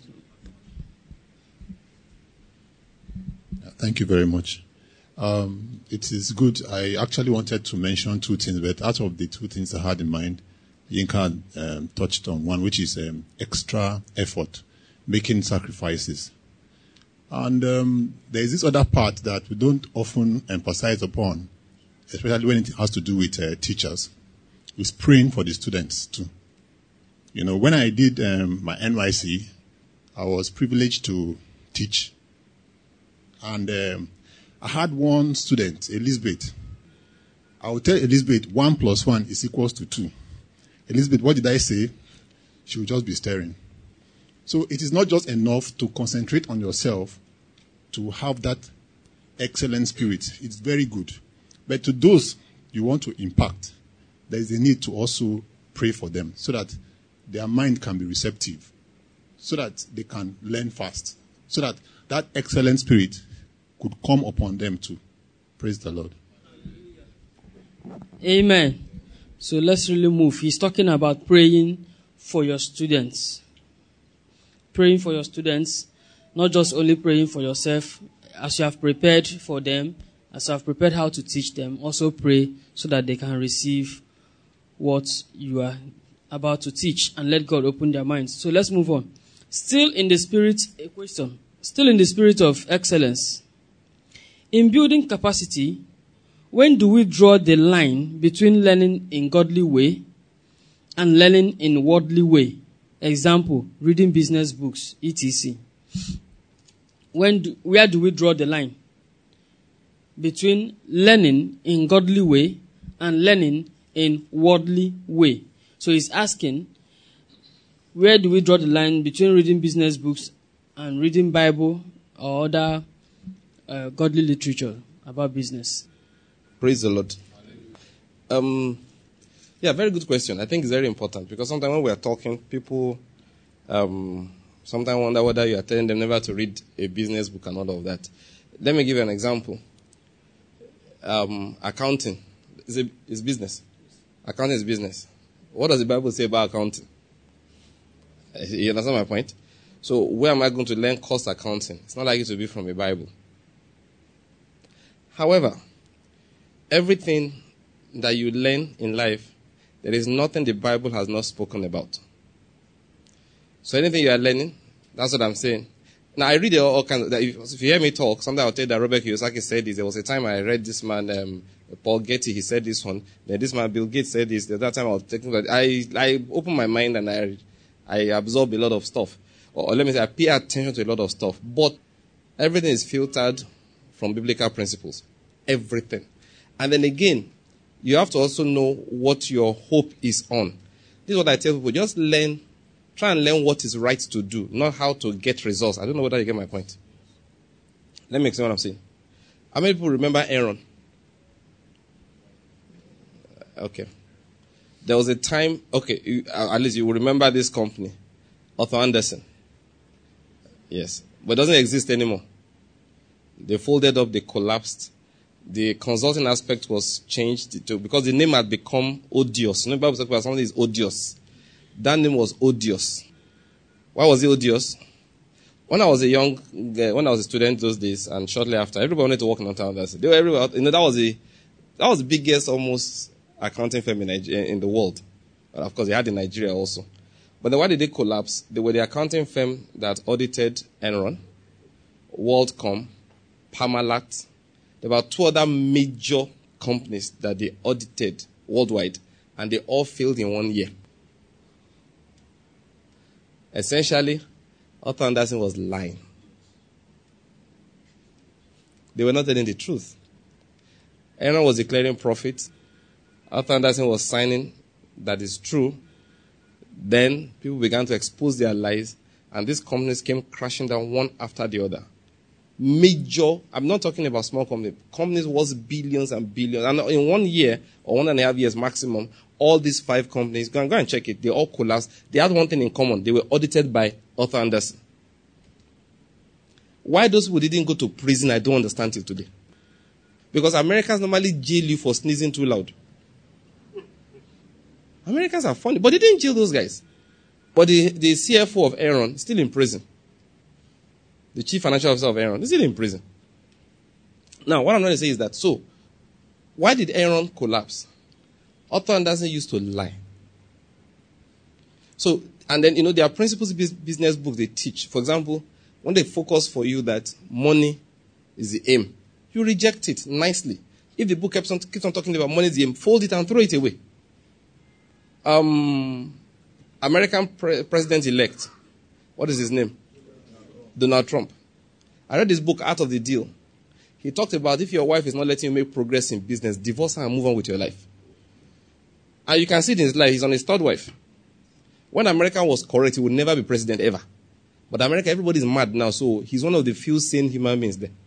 Thank you very much. Um, it is good. I actually wanted to mention two things, but out of the two things I had in mind, Yinka um, touched on one, which is um, extra effort, making sacrifices. And um, there is this other part that we don't often emphasize upon, especially when it has to do with uh, teachers, is praying for the students too. You know, when I did um, my N Y C, I was privileged to teach. And um, I had one student, Elizabeth. I would tell Elizabeth one plus one is equals to two. Elizabeth, what did I say? She would just be staring. So it is not just enough to concentrate on yourself to have that excellent spirit. It's very good. But to those you want to impact, there is a need to also pray for them so that their mind can be receptive, so that they can learn fast, so that that excellent spirit could come upon them too. Praise the Lord. Amen. So let's really move. He's talking about praying for your students. Praying for your students, not just only praying for yourself. As you have prepared for them, as you have prepared how to teach them, also pray so that they can receive what you are about to teach and let God open their minds. So let's move on. Still in the spirit, a question. still in the spirit of excellence, in building capacity, when do we draw the line between learning in godly way and learning in worldly way? Example, reading business books, et cetera. When do, where do we draw the line between learning in godly way and learning in worldly way? So he's asking, where do we draw the line between reading business books and reading Bible or other uh, godly literature about business? Praise the Lord. Um, yeah, very good question. I think it's very important because sometimes when we are talking, people um, sometimes wonder whether you are telling them never to read a business book and all of that. Let me give you an example. Um, accounting is, a, is business. Accounting is business. What does the Bible say about accounting? You understand my point? So where am I going to learn cost accounting? It's not likely to be from a Bible. However, everything that you learn in life, there is nothing the Bible has not spoken about. So anything you are learning, that's what I'm saying. Now I read all, all kinds of, if, if you hear me talk, sometimes I'll tell you that Robert Kiyosaki said this. There was a time I read this man, um, Paul Getty, he said this one. Then this man, Bill Gates, said this. The other time I was taking, I, I opened my mind and I, I absorb a lot of stuff. Or, or let me say, I pay attention to a lot of stuff. But everything is filtered from biblical principles. Everything. And then again, you have to also know what your hope is on. This is what I tell people. Just learn, try and learn what is right to do, not how to get results. I don't know whether you get my point. Let me explain what I'm saying. How many people remember Aaron? Okay. There was a time, okay, you, at least you will remember this company, Arthur Andersen. Yes. But it doesn't exist anymore. They folded up, they collapsed. The consulting aspect was changed to, because the name had become odious. You know, Bible talks about something is odious. That name was odious. Why was it odious? When I was a young, when I was a student those days, and shortly after, everybody wanted to work in Arthur Andersen. They were everywhere. You know, that was a, that was the biggest almost accounting firm in, Nigeria, in the world. And of course, they had in Nigeria also. But then why did they collapse? They were the accounting firm that audited Enron, WorldCom, Parmalat. There were two other major companies that they audited worldwide, and they all failed in one year. Essentially, Arthur Andersen was lying. They were not telling the truth. Enron was declaring profit. Arthur Andersen was signing that is true. Then people began to expose their lies, and these companies came crashing down one after the other. Major, I'm not talking about small companies, companies worth billions and billions. And in one year, or one and a half years maximum, all these five companies, go and, go and check it, they all collapsed. They had one thing in common. They were audited by Arthur Andersen. Why those people didn't go to prison, I don't understand till today. Because Americans normally jail you for sneezing too loud. Americans are funny, but they didn't jail those guys. But the, the C F O of Enron is still in prison. The chief financial officer of Enron is still in prison. Now, what I'm trying to say is that, so, why did Enron collapse? Arthur Andersen used to lie. So, and then, you know, there are principles in business books they teach. For example, when they focus for you that money is the aim, you reject it nicely. If the book keeps on, keeps on talking about money is the aim, fold it and throw it away. Um, American pre- president-elect, what is his name? Donald Trump. I read this book, Out of the Deal. He talked about if your wife is not letting you make progress in business, divorce her and move on with your life. And you can see it in his life. He's on his third wife. When America was correct, he would never be president ever. But America, everybody's mad now, so he's one of the few sane human beings there.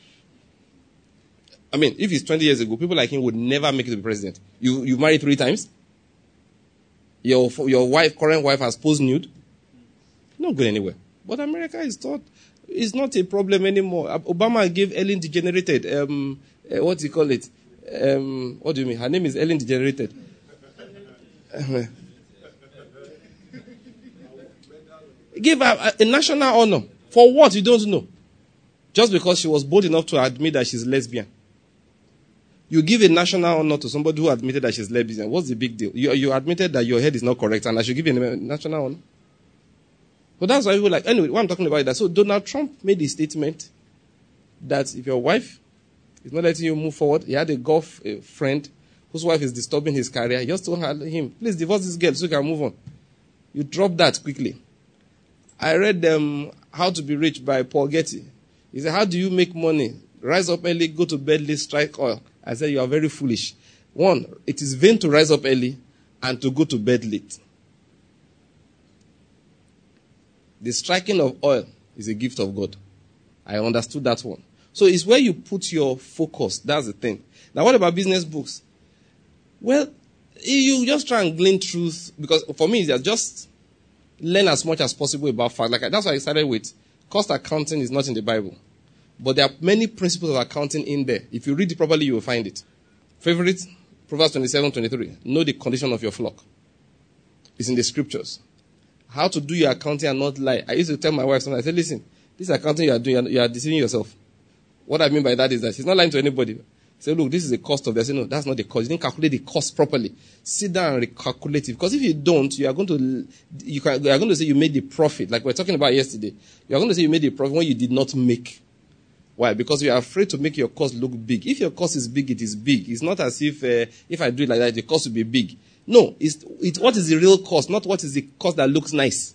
I mean, if it's twenty years ago, people like him would never make it to be president. You, you've married three times? Your, your wife, current wife has posed nude? Not going anywhere. But America is thought is not a problem anymore. Obama gave Ellen DeGeneres, um, uh, what do you call it? Um, what do you mean? Her name is Ellen DeGeneres. Give her a, a national honor. For what? You don't know. Just because she was bold enough to admit that she's lesbian. You give a national honor to somebody who admitted that she's lesbian. What's the big deal? You, you admitted that your head is not correct and I should give you a national honor. But that's why people like, anyway, what I'm talking about is that. So Donald Trump made a statement that if your wife is not letting you move forward, he had a golf uh, friend whose wife is disturbing his career. He just told him, please divorce this girl so you can move on. You drop that quickly. I read um, How to Be Rich by Paul Getty. He said, how do you make money? Rise up early, go to bed late, strike oil. I said, you are very foolish. One, it is vain to rise up early and to go to bed late. The striking of oil is a gift of God. I understood that one. So it's where you put your focus. That's the thing. Now, what about business books? Well, you just try and glean truth. Because for me, it's just learn as much as possible about fact. Like that's why I started with cost accounting is not in the Bible. But there are many principles of accounting in there. If you read it properly, you will find it. Favorite? Proverbs twenty-seven twenty-three. Know the condition of your flock. It's in the scriptures. How to do your accounting and not lie. I used to tell my wife something. I said, listen, this accounting you are doing, you are deceiving yourself. What I mean by that is that she's not lying to anybody. Say, look, this is the cost of this. I say, no, that's not the cost. You didn't calculate the cost properly. Sit down and recalculate it. Because if you don't, you are going to, you, can, you are going to say you made the profit. Like we were talking about yesterday. You are going to say you made the profit when you did not make. Why? Because you are afraid to make your cost look big. If your cost is big, it is big. It's not as if, uh, if I do it like that, the cost will be big. No, it's, it's what is the real cost, not what is the cost that looks nice.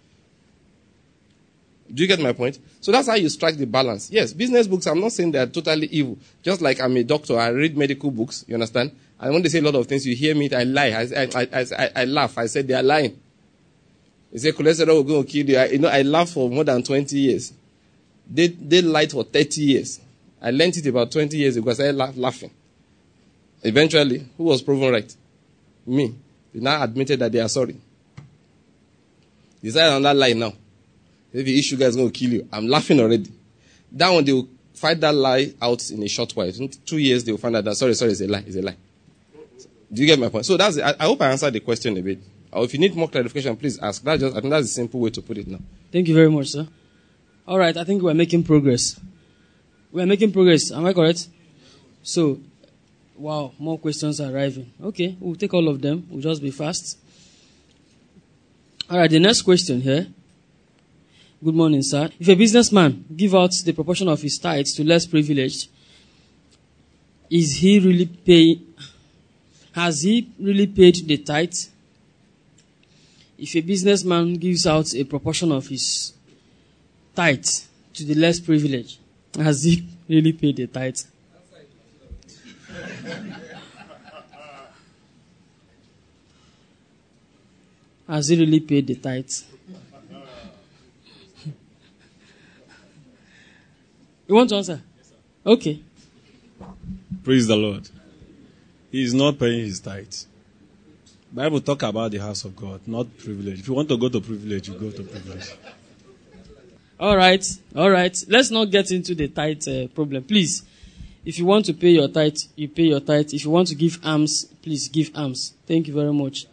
Do you get my point? So that's how you strike the balance. Yes, business books, I'm not saying they are totally evil. Just like I'm a doctor, I read medical books, you understand? And when they say a lot of things, you hear me, I lie. I, I, I, I, I laugh. I said they are lying. They say cholesterol will go and kill you. I, you know, I laughed for more than twenty years. They, they lied for thirty years. I learned it about twenty years ago. I started laugh, laughing. Eventually, who was proven right? Me. They now admitted that they are sorry. They decided on that lie now. If the issue guy is going to kill you, I'm laughing already. That one, they will fight that lie out in a short while. In two years, they will find out that, sorry, sorry, it's a lie, it's a lie. Do you get my point? So that's, I, I hope I answered the question a bit. Or if you need more clarification, please ask. That's just, I think that's a simple way to put it now. Thank you very much, sir. All right, I think we're making progress. We're making progress. Am I correct? So, wow, more questions are arriving. Okay, we'll take all of them. We'll just be fast. All right, the next question here. Good morning, sir. If a businessman give out the proportion of his tithes to less privileged, is he really paying? Has he really paid the tithe? If a businessman gives out a proportion of his tithe to the less privileged, has he really paid the tithe? Has he really paid the tithe? You want to answer? Yes, okay. Praise the Lord. He is not paying his tithes. Bible talk about the house of God, not privilege. If you want to go to privilege, you go to privilege. All right. All right. Let's not get into the tithe uh, problem. Please, if you want to pay your tithe, you pay your tithe. If you want to give alms, please give alms. Thank you very much.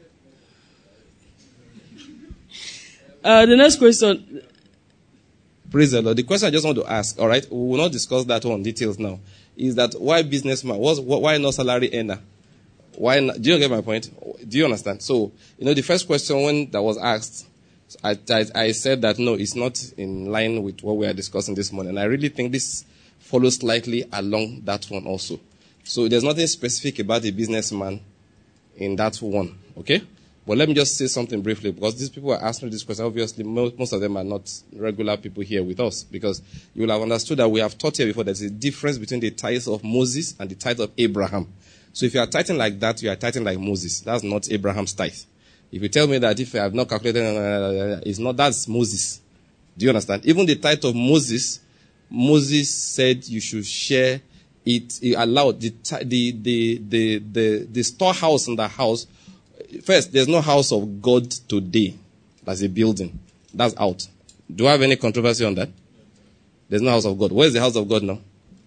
Uh, the next question. Praise the Lord. The question I just want to ask, all right, we will not discuss that one in details now, is that why businessman? What's, why not salary earner? Why not? Do you get my point? Do you understand? So, you know, the first question when that was asked, I, I, I said that no, it's not in line with what we are discussing this morning. And I really think this follows slightly along that one also. So there's nothing specific about a businessman in that one, okay? But let me just say something briefly, because these people are asking this question. Obviously, most, most of them are not regular people here with us, because you will have understood that we have taught here before there's a difference between the tithes of Moses and the tithe of Abraham. So if you are tithing like that, you are tithing like Moses. That's not Abraham's tithe. If you tell me that if I have not calculated, uh, it's not, that's Moses. Do you understand? Even the tithe of Moses, Moses said you should share it. He allowed the, the, the, the, the, the storehouse in the house. First, there's no house of God today. That's a building. That's out. Do I have any controversy on that? There's no house of God. Where is the house of God now?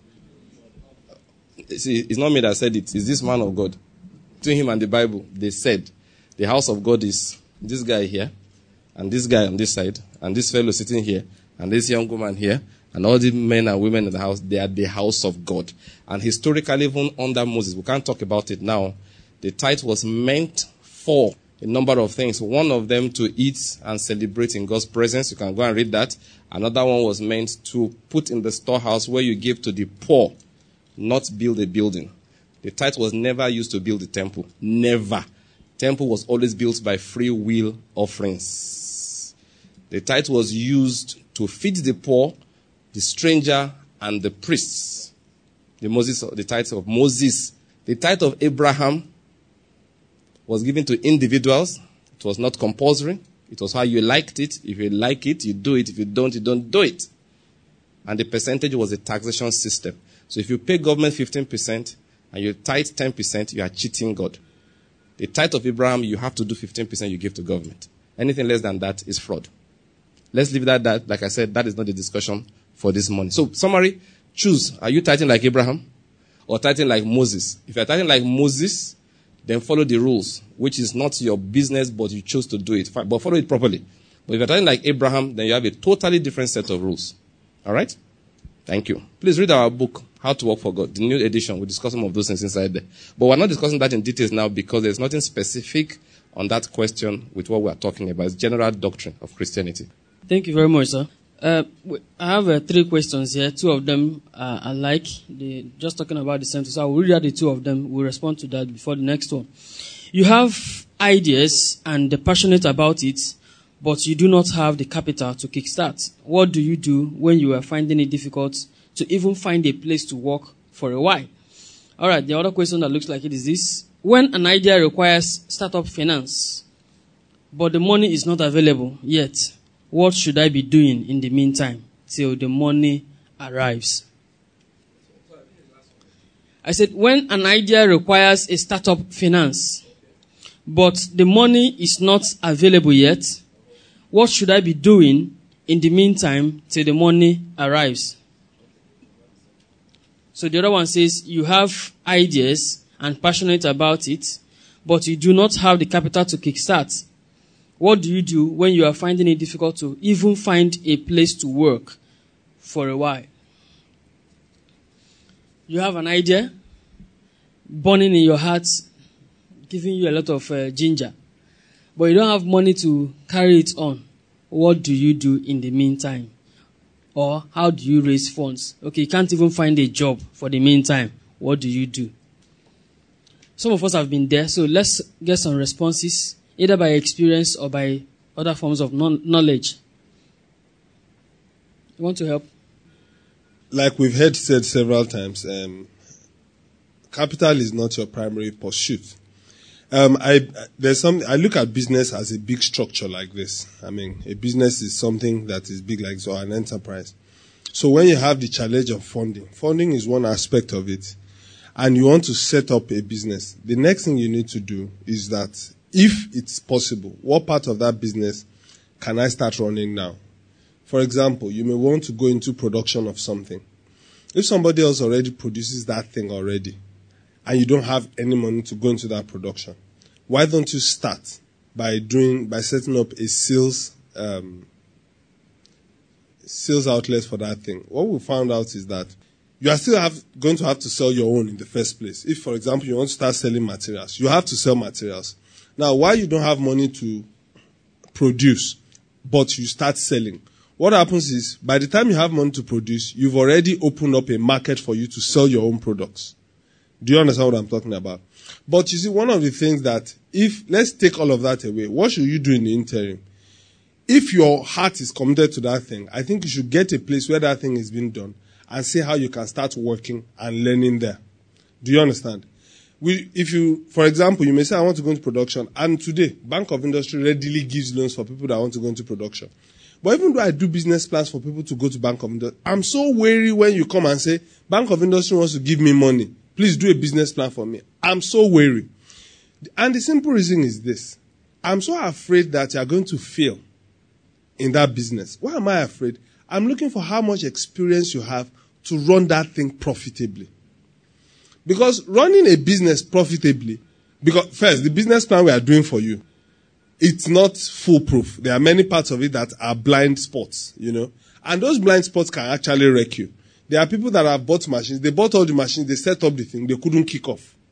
See, it's not me that said it. It's this man of God. Between him and the Bible, they said the house of God is this guy here, and this guy on this side, and this fellow sitting here, and this young woman here, and all the men and women in the house. They are the house of God. And historically, even under Moses, we can't talk about it now, the tithe was meant for a number of things. One of them to eat and celebrate in God's presence. You can go and read that. Another one was meant to put in the storehouse where you give to the poor, not build a building. The tithe was never used to build the temple. Never. Temple was always built by free will offerings. The tithe was used to feed the poor, the stranger, and the priests. The Moses, the tithe of Moses. The tithe of Abraham was given to individuals. It was not compulsory. It was how you liked it. If you like it, you do it. If you don't, you don't do it. And the percentage was a taxation system. So if you pay government fifteen percent and you tithe ten percent, you are cheating God. The tithe of Abraham, you have to do fifteen percent you give to government. Anything less than that is fraud. Let's leave that, that. Like I said, that is not the discussion for this morning. So, summary, choose. Are you tithing like Abraham or tithing like Moses? If you're tithing like Moses, then follow the rules, which is not your business, but you chose to do it. But follow it properly. But if you're tithing like Abraham, then you have a totally different set of rules. All right? Thank you. Please read our book, How to Work for God, the new edition. We discuss some of those things inside there. But we're not discussing that in details now because there's nothing specific on that question with what we're talking about. It's general doctrine of Christianity. Thank you very much, sir. Uh, I have uh, three questions here. Two of them uh, are like, they just talking about the same thing. So I will read out the two of them. We'll respond to that before the next one. You have ideas and are passionate about it, but you do not have the capital to kickstart. What do you do when you are finding it difficult to even find a place to work for a while? All right, the other question that looks like it is this. When an idea requires startup finance, but the money is not available yet, what should I be doing in the meantime till the money arrives? I said, when an idea requires a startup finance, but the money is not available yet, what should I be doing in the meantime till the money arrives? So the other one says, you have ideas and passionate about it, but you do not have the capital to kickstart. What do you do when you are finding it difficult to even find a place to work for a while? You have an idea burning in your heart, giving you a lot of uh, ginger, but you don't have money to carry it on. What do you do in the meantime? Or how do you raise funds? Okay, you can't even find a job for the meantime. What do you do? Some of us have been there, so let's get some responses, either by experience or by other forms of non- knowledge. You want to help? Like we've heard said several times, um, capital is not your primary pursuit. Um, I there's some. I look at business as a big structure like this. I mean, a business is something that is big like so, an enterprise. So when you have the challenge of funding, funding is one aspect of it, and you want to set up a business, the next thing you need to do is that, if it's possible, what part of that business can I start running now? For example, you may want to go into production of something. If somebody else already produces that thing already, and you don't have any money to go into that production, why don't you start by doing by setting up a sales um, sales outlet for that thing? What we found out is that you are still have, going to have to sell your own in the first place. If, for example, you want to start selling materials, you have to sell materials. Now, why you don't have money to produce, but you start selling, what happens is, by the time you have money to produce, you've already opened up a market for you to sell your own products. Do you understand what I'm talking about? But you see, one of the things that, if, let's take all of that away, what should you do in the interim? If your heart is committed to that thing, I think you should get a place where that thing is being done and see how you can start working and learning there. Do you understand? We, if you, for example, you may say, I want to go into production, and today, Bank of Industry readily gives loans for people that want to go into production. But even though I do business plans for people to go to Bank of Industry, I'm so wary when you come and say, Bank of Industry wants to give me money. Please do a business plan for me. I'm so wary. And the simple reason is this. I'm so afraid that you are going to fail in that business. Why am I afraid? I'm looking for how much experience you have to run that thing profitably. Because running a business profitably, because first, the business plan we are doing for you, it's not foolproof. There are many parts of it that are blind spots, you know. And those blind spots can actually wreck you. There are people that have bought machines. They bought all the machines. They set up the thing. They couldn't kick off.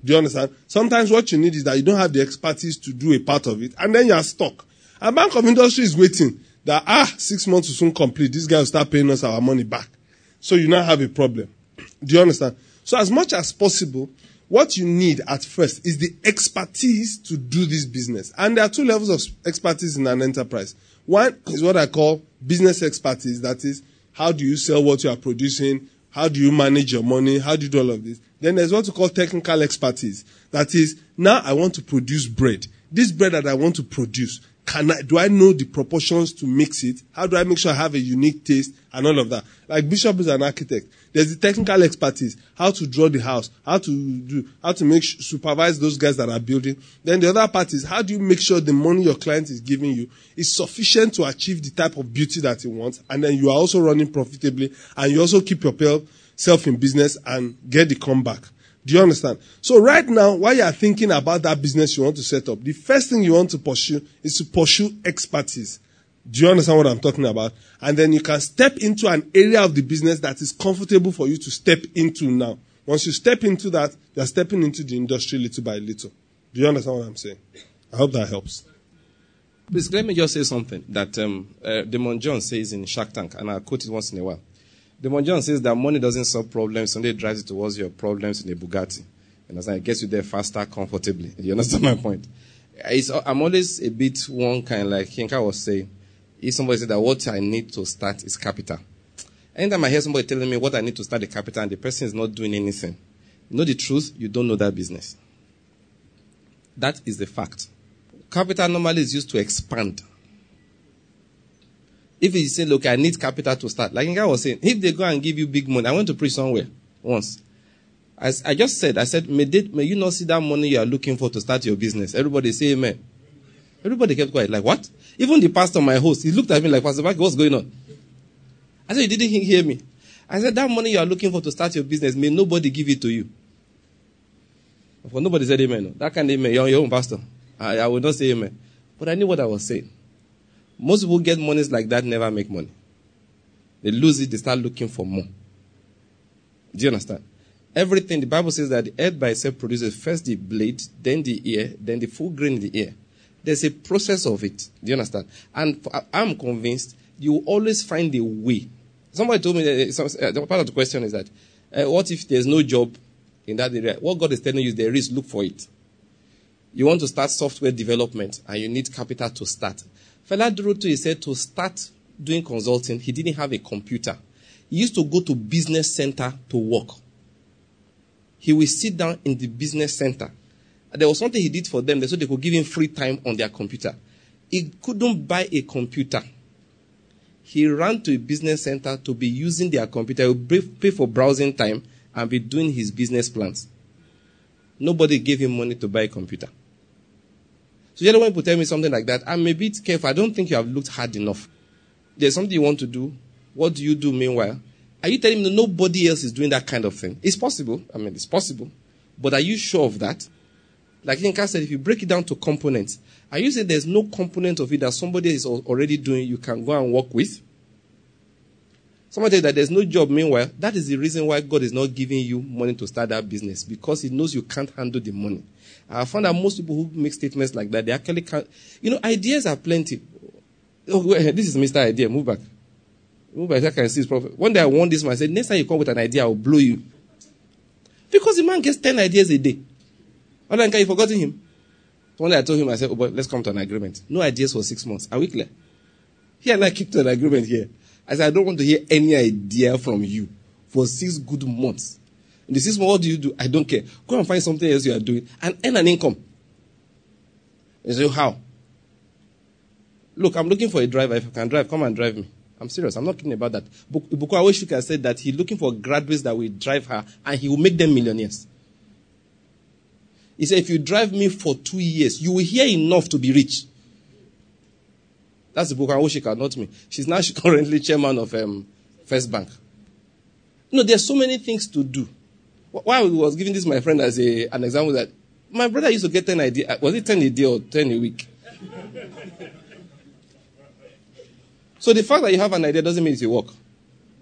Do you understand? Sometimes what you need is that you don't have the expertise to do a part of it, and then you are stuck. And Bank of Industry is waiting that, ah, six months will soon complete. This guy will start paying us our money back. So you now have a problem. Do you understand? So as much as possible, what you need at first is the expertise to do this business. And there are two levels of expertise in an enterprise. One is what I call business expertise. That is, how do you sell what you are producing? How do you manage your money? How do you do all of this? Then there's what we call technical expertise. That is, now I want to produce bread. This bread that I want to produce, can I, do I know the proportions to mix it? How do I make sure I have a unique taste and all of that? Like Bishop is an architect. There's the technical expertise, how to draw the house, how to do, how to make supervise those guys that are building. Then the other part is, how do you make sure the money your client is giving you is sufficient to achieve the type of beauty that he wants, and then you are also running profitably, and you also keep yourself in business and get the comeback. Do you understand? So right now, while you are thinking about that business you want to set up, the first thing you want to pursue is to pursue expertise. Do you understand what I'm talking about? And then you can step into an area of the business that is comfortable for you to step into now. Once you step into that, you are stepping into the industry little by little. Do you understand what I'm saying? I hope that helps. Please, let me just say something that um, uh, Damon John says in Shark Tank, and I'll quote it once in a while. Damon John says that money doesn't solve problems, Sunday drives you towards your problems in a Bugatti. You understand? It gets you there faster, comfortably. You understand my point? It's, I'm always a bit one kind, like Kinka was saying. If somebody said that what I need to start is capital. Anytime I hear somebody telling me what I need to start a capital and the person is not doing anything, you know the truth, you don't know that business. That is the fact. Capital normally is used to expand. If you say, look, I need capital to start. Like Inga was saying, if they go and give you big money, I went to preach somewhere once. As I just said, I said, may, they, may you not see that money you are looking for to start your business. Everybody say amen. Everybody kept quiet. Like, what? Even the pastor, my host, he looked at me like, Pastor Mark, what's going on? I said, you didn't hear me. I said, that money you are looking for to start your business, may nobody give it to you. Well, nobody said amen. No. That kind of amen, you're your own pastor. I, I will not say amen. But I knew what I was saying. Most people get monies like that, never make money. They lose it, they start looking for more. Do you understand? Everything, the Bible says that the head by itself produces first the blade, then the ear, then the full grain in the ear. There's a process of it. Do you understand? And for, I'm convinced you will always find a way. Somebody told me that some, uh, part of the question is that, uh, what if there's no job in that area? What God is telling you is there is, look for it. You want to start software development and you need capital to start. Fela Durotu, he said to start doing consulting, he didn't have a computer. He used to go to business center to work. He will sit down in the business center. There was something he did for them so they could give him free time on their computer. He couldn't buy a computer. He ran to a business center to be using their computer. He would pay for browsing time and be doing his business plans. Nobody gave him money to buy a computer. So the other one people tell me something like that, I'm a bit careful. I don't think you have looked hard enough. There's something you want to do. What do you do meanwhile? Are you telling me that nobody else is doing that kind of thing? It's possible. I mean, it's possible. But are you sure of that? Like Inka said, if you break it down to components, are you saying there's no component of it that somebody is already doing you can go and work with? Somebody said that there's no job meanwhile. That is the reason why God is not giving you money to start that business, because he knows you can't handle the money. I found that most people who make statements like that, they actually can't. You know, ideas are plenty. Oh, this is Mister Idea. Move back. Move back. I can see his prophet. One day I warned this man. I said, next time you come with an idea, I will blow you. Because the man gets ten ideas a day. Oh, then, you forgotten him. One day I told him, I said, oh, but let's come to an agreement. No ideas for six months. Are we clear? He and I keep to an agreement here. I said, I don't want to hear any idea from you for six good months. In the six months, what do you do? I don't care. Go and find something else you are doing and earn an income. I said, how? Look, I'm looking for a driver. If you can drive, come and drive me. I'm serious. I'm not kidding about that. Buku Awoshuka said that he's looking for graduates that will drive her and he will make them millionaires. He said, if you drive me for two years, you will hear enough to be rich. That's the Buku Awoshuka, not me. She's now currently chairman of um, First Bank. You know, there's so many things to do. Why I was giving this my friend as a, an example that my brother used to get ten a day. Was it ten a day or ten a week? So the fact that you have an idea doesn't mean it will work.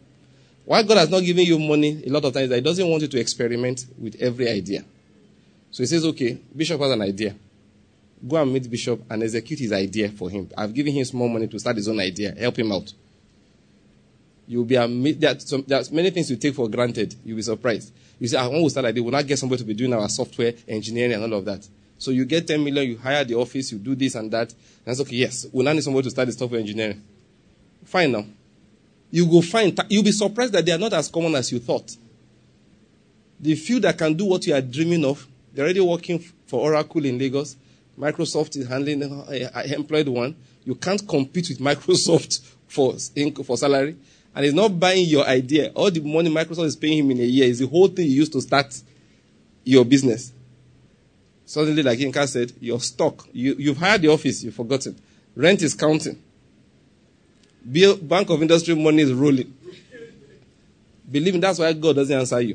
Why God has not given you money a lot of times, that he doesn't want you to experiment with every idea. So he says, okay, Bishop has an idea. Go and meet Bishop and execute his idea for him. I've given him small money to start his own idea. Help him out. You'll be amazed. There are some, there's many things you take for granted. You'll be surprised. You say, I want to start like this. We'll not get somebody to be doing our software engineering and all of that. So you get ten million, you hire the office, you do this and that. And it's okay, yes, we'll not need somebody to start the software engineering. Fine now. You go find, you'll be surprised that they are not as common as you thought. The few that can do what you are dreaming of, they're already working for Oracle in Lagos. Microsoft is handling uh, employed one. You can't compete with Microsoft for, for salary. And he's not buying your idea. All the money Microsoft is paying him in a year is the whole thing you used to start your business. Suddenly, like Inka said, you're stuck. You, you've hired the office, you've forgotten. Rent is counting. Bill, Bank of Industry money is rolling. Believe me, that's why God doesn't answer you.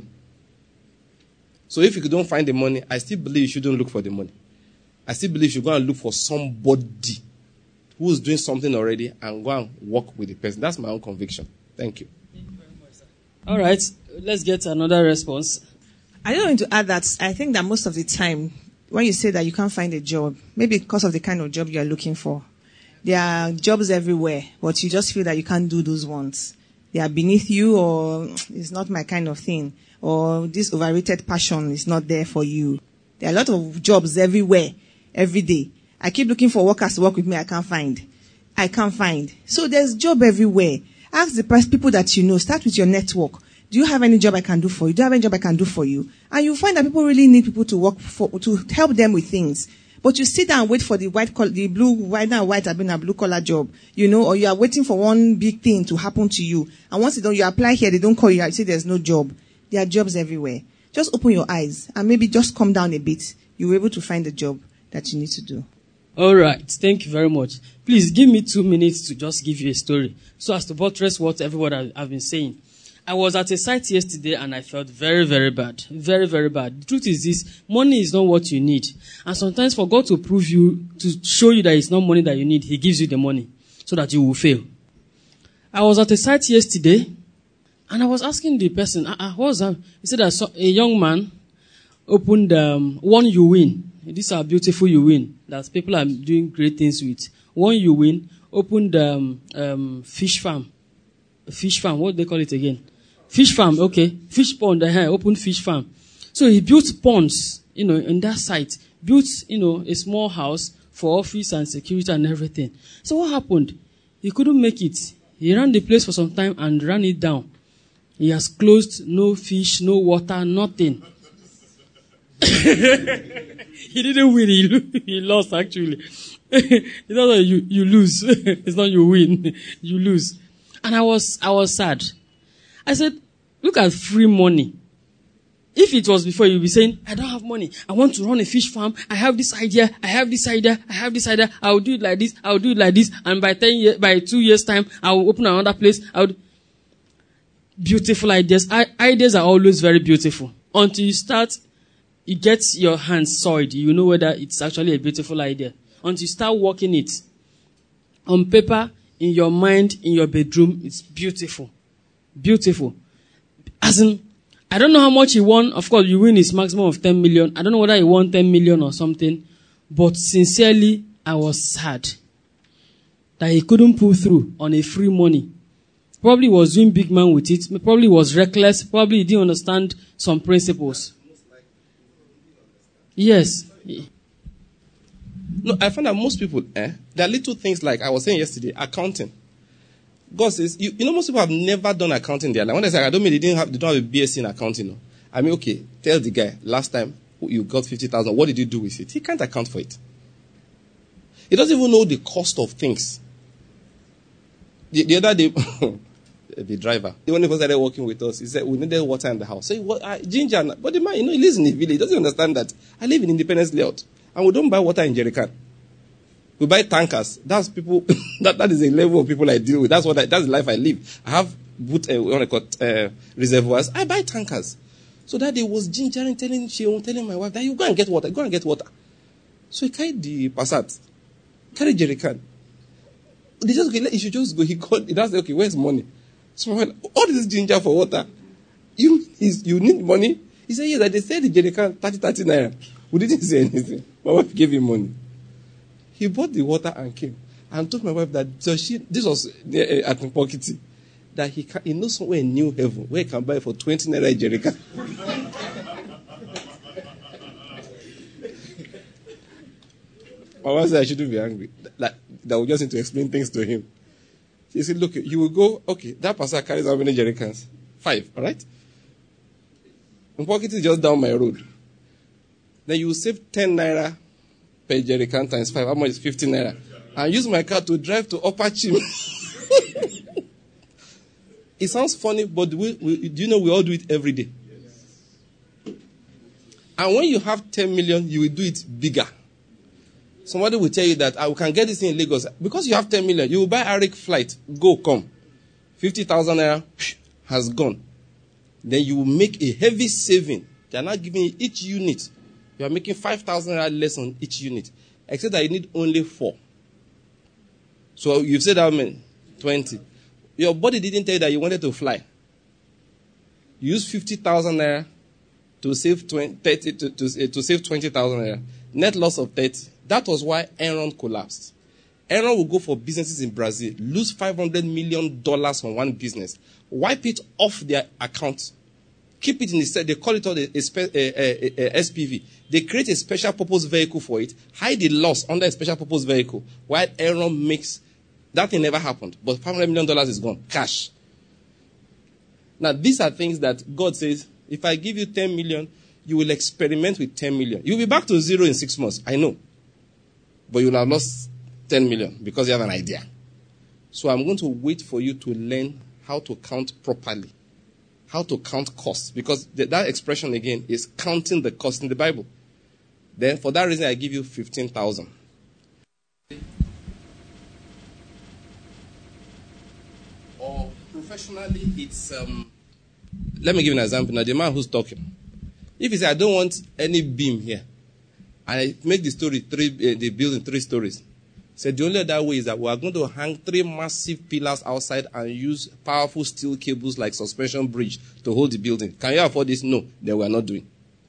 So if you don't find the money, I still believe you shouldn't look for the money. I still believe you should go and look for somebody who's doing something already and go and work with the person. That's my own conviction. Thank you. Thank you very much, sir. All right, let's get another response. I don't want to add that I think that most of the time, when you say that you can't find a job, maybe because of the kind of job you are looking for, there are jobs everywhere, but you just feel that you can't do those ones. They are beneath you, or it's not my kind of thing, or this overrated passion is not there for you. There are a lot of jobs everywhere, every day. I keep looking for workers to work with me. I can't find. I can't find. So there's job everywhere. Ask the people that you know. Start with your network. Do you have any job I can do for you? Do you have any job I can do for you? And you find that people really need people to work for, to help them with things. But you sit down and wait for the white collar, the blue, white and white have been a blue collar job, you know, or you are waiting for one big thing to happen to you. And once you don't, you apply here, they don't call you. I say there's no job. There are jobs everywhere. Just open your eyes and maybe just calm down a bit. You're able to find the job that you need to do. All right. Thank you very much. Please give me two minutes to just give you a story so as to buttress what everybody have been saying. I was at a site yesterday and I felt very, very bad. Very, very bad. The truth is this, money is not what you need. And sometimes for God to prove you, to show you that it's not money that you need, He gives you the money so that you will fail. I was at a site yesterday and I was asking the person, uh-uh, what was that? He said that a young man opened um, one you win. These are beautiful you win that people are doing great things with. One you win opened um, um, fish farm. Fish farm, what do they call it again? Fish farm, okay. Fish pond, uh, opened fish farm. So he built ponds, you know, in that site. Built, you know, a small house for office and security and everything. So what happened? He couldn't make it. He ran the place for some time and ran it down. He has closed, no fish, no water, nothing. He didn't win, he, lo- he lost actually. It's not that you, you lose. It's not you win, you lose. And I was, I was sad. I said, look at free money. If it was before, you'd be saying, I don't have money. I want to run a fish farm. I have this idea. I have this idea. I have this idea. I'll do it like this. I'll do it like this. And by ten years, by two years time, I will open another place. I would... Beautiful ideas. I, ideas are always very beautiful. Until you start, you get your hands soiled. You know whether it's actually a beautiful idea. Until you start working it. On paper, in your mind, in your bedroom, it's beautiful. Beautiful. As in, I don't know how much he won. Of course, you win his maximum of ten million. I don't know whether he won ten million or something. But sincerely, I was sad that he couldn't pull through on a free money. Probably was doing big man with it. Probably was reckless. Probably he didn't understand some principles. Yes. No, I find that most people, eh, there are little things like I was saying yesterday, accounting. God says, you, you know, most people have never done accounting in their life. When they say, I don't mean they didn't have, they don't have a B S c in accounting. No. I mean, okay, tell the guy, last time you got fifty thousand, what did you do with it? He can't account for it. He doesn't even know the cost of things. The, the other day, the driver, when he first started working with us, he said, we needed water in the house. So, what, uh, ginger, but the man, you know, he lives in the village. He doesn't understand that. I live in Independence Layout, and we don't buy water in jerrycan. We buy tankers. That's people, that, that is a level of people I deal with. That's what I, that's the life I live. I have boot, uh, what I call uh, reservoirs. I buy tankers. So that day was gingering, telling she telling my wife that you go and get water, go and get water. So he carried the Passat, carried jerrycan. They just, okay, he should just go. He called, he does say, okay, where's money? So I went, all this ginger for water. You, you need money? He said, yes, they said the jerrycan, thirty, thirty naira. We didn't say anything. My wife gave him money. He bought the water and came. And told my wife that so she, this was near, uh, at Mpokiti, that he, can, he knows somewhere in New Heaven where he can buy for twenty naira a jerrycan. My wife said I shouldn't be angry. That, that we just need to explain things to him. He said, look, you will go, okay, that pastor carries how many jerrycans? Five, all right? Mpokiti is just down my road. Then you will save ten naira per jerrycan times five. How much is fifteen naira? And use my car to drive to Upper Chim. It sounds funny, but we, we, do you know we all do it every day? Yes. And when you have ten million, you will do it bigger. Somebody will tell you that I can get this in Lagos. Because you have ten million, you will buy Arik flight. Go, come. fifty thousand naira has gone. Then you will make a heavy saving. They are not giving you each unit. You are making five thousand naira less on each unit. Except that you need only four. So you've said how many? twenty. Your body didn't tell you that you wanted to fly. You use fifty thousand naira to save twenty, thirty, to, to, to save twenty thousand naira. Net loss of thirty. That was why Enron collapsed. Enron will go for businesses in Brazil, lose five hundred million dollars on one business, wipe it off their account, keep it in the, they call it all a, a, a, a S P V. They create a special purpose vehicle for it, hide the loss under a special purpose vehicle, while Enron makes, that thing never happened, but five hundred million dollars is gone, cash. Now, these are things that God says, if I give you ten million, you will experiment with ten million. You'll be back to zero in six months, I know. But you will have lost ten million because you have an idea. So I'm going to wait for you to learn how to count properly. How to count costs. Because th- that expression again is counting the cost in the Bible. Then for that reason I give you fifteen thousand. Or professionally it's, um, let me give you an example. Now the man who's talking. If he says I don't want any beam here. And I make the story three, uh, the building three stories. So the only other way is that we are going to hang three massive pillars outside and use powerful steel cables like suspension bridge to hold the building. Can you afford this? No, then we are not doing.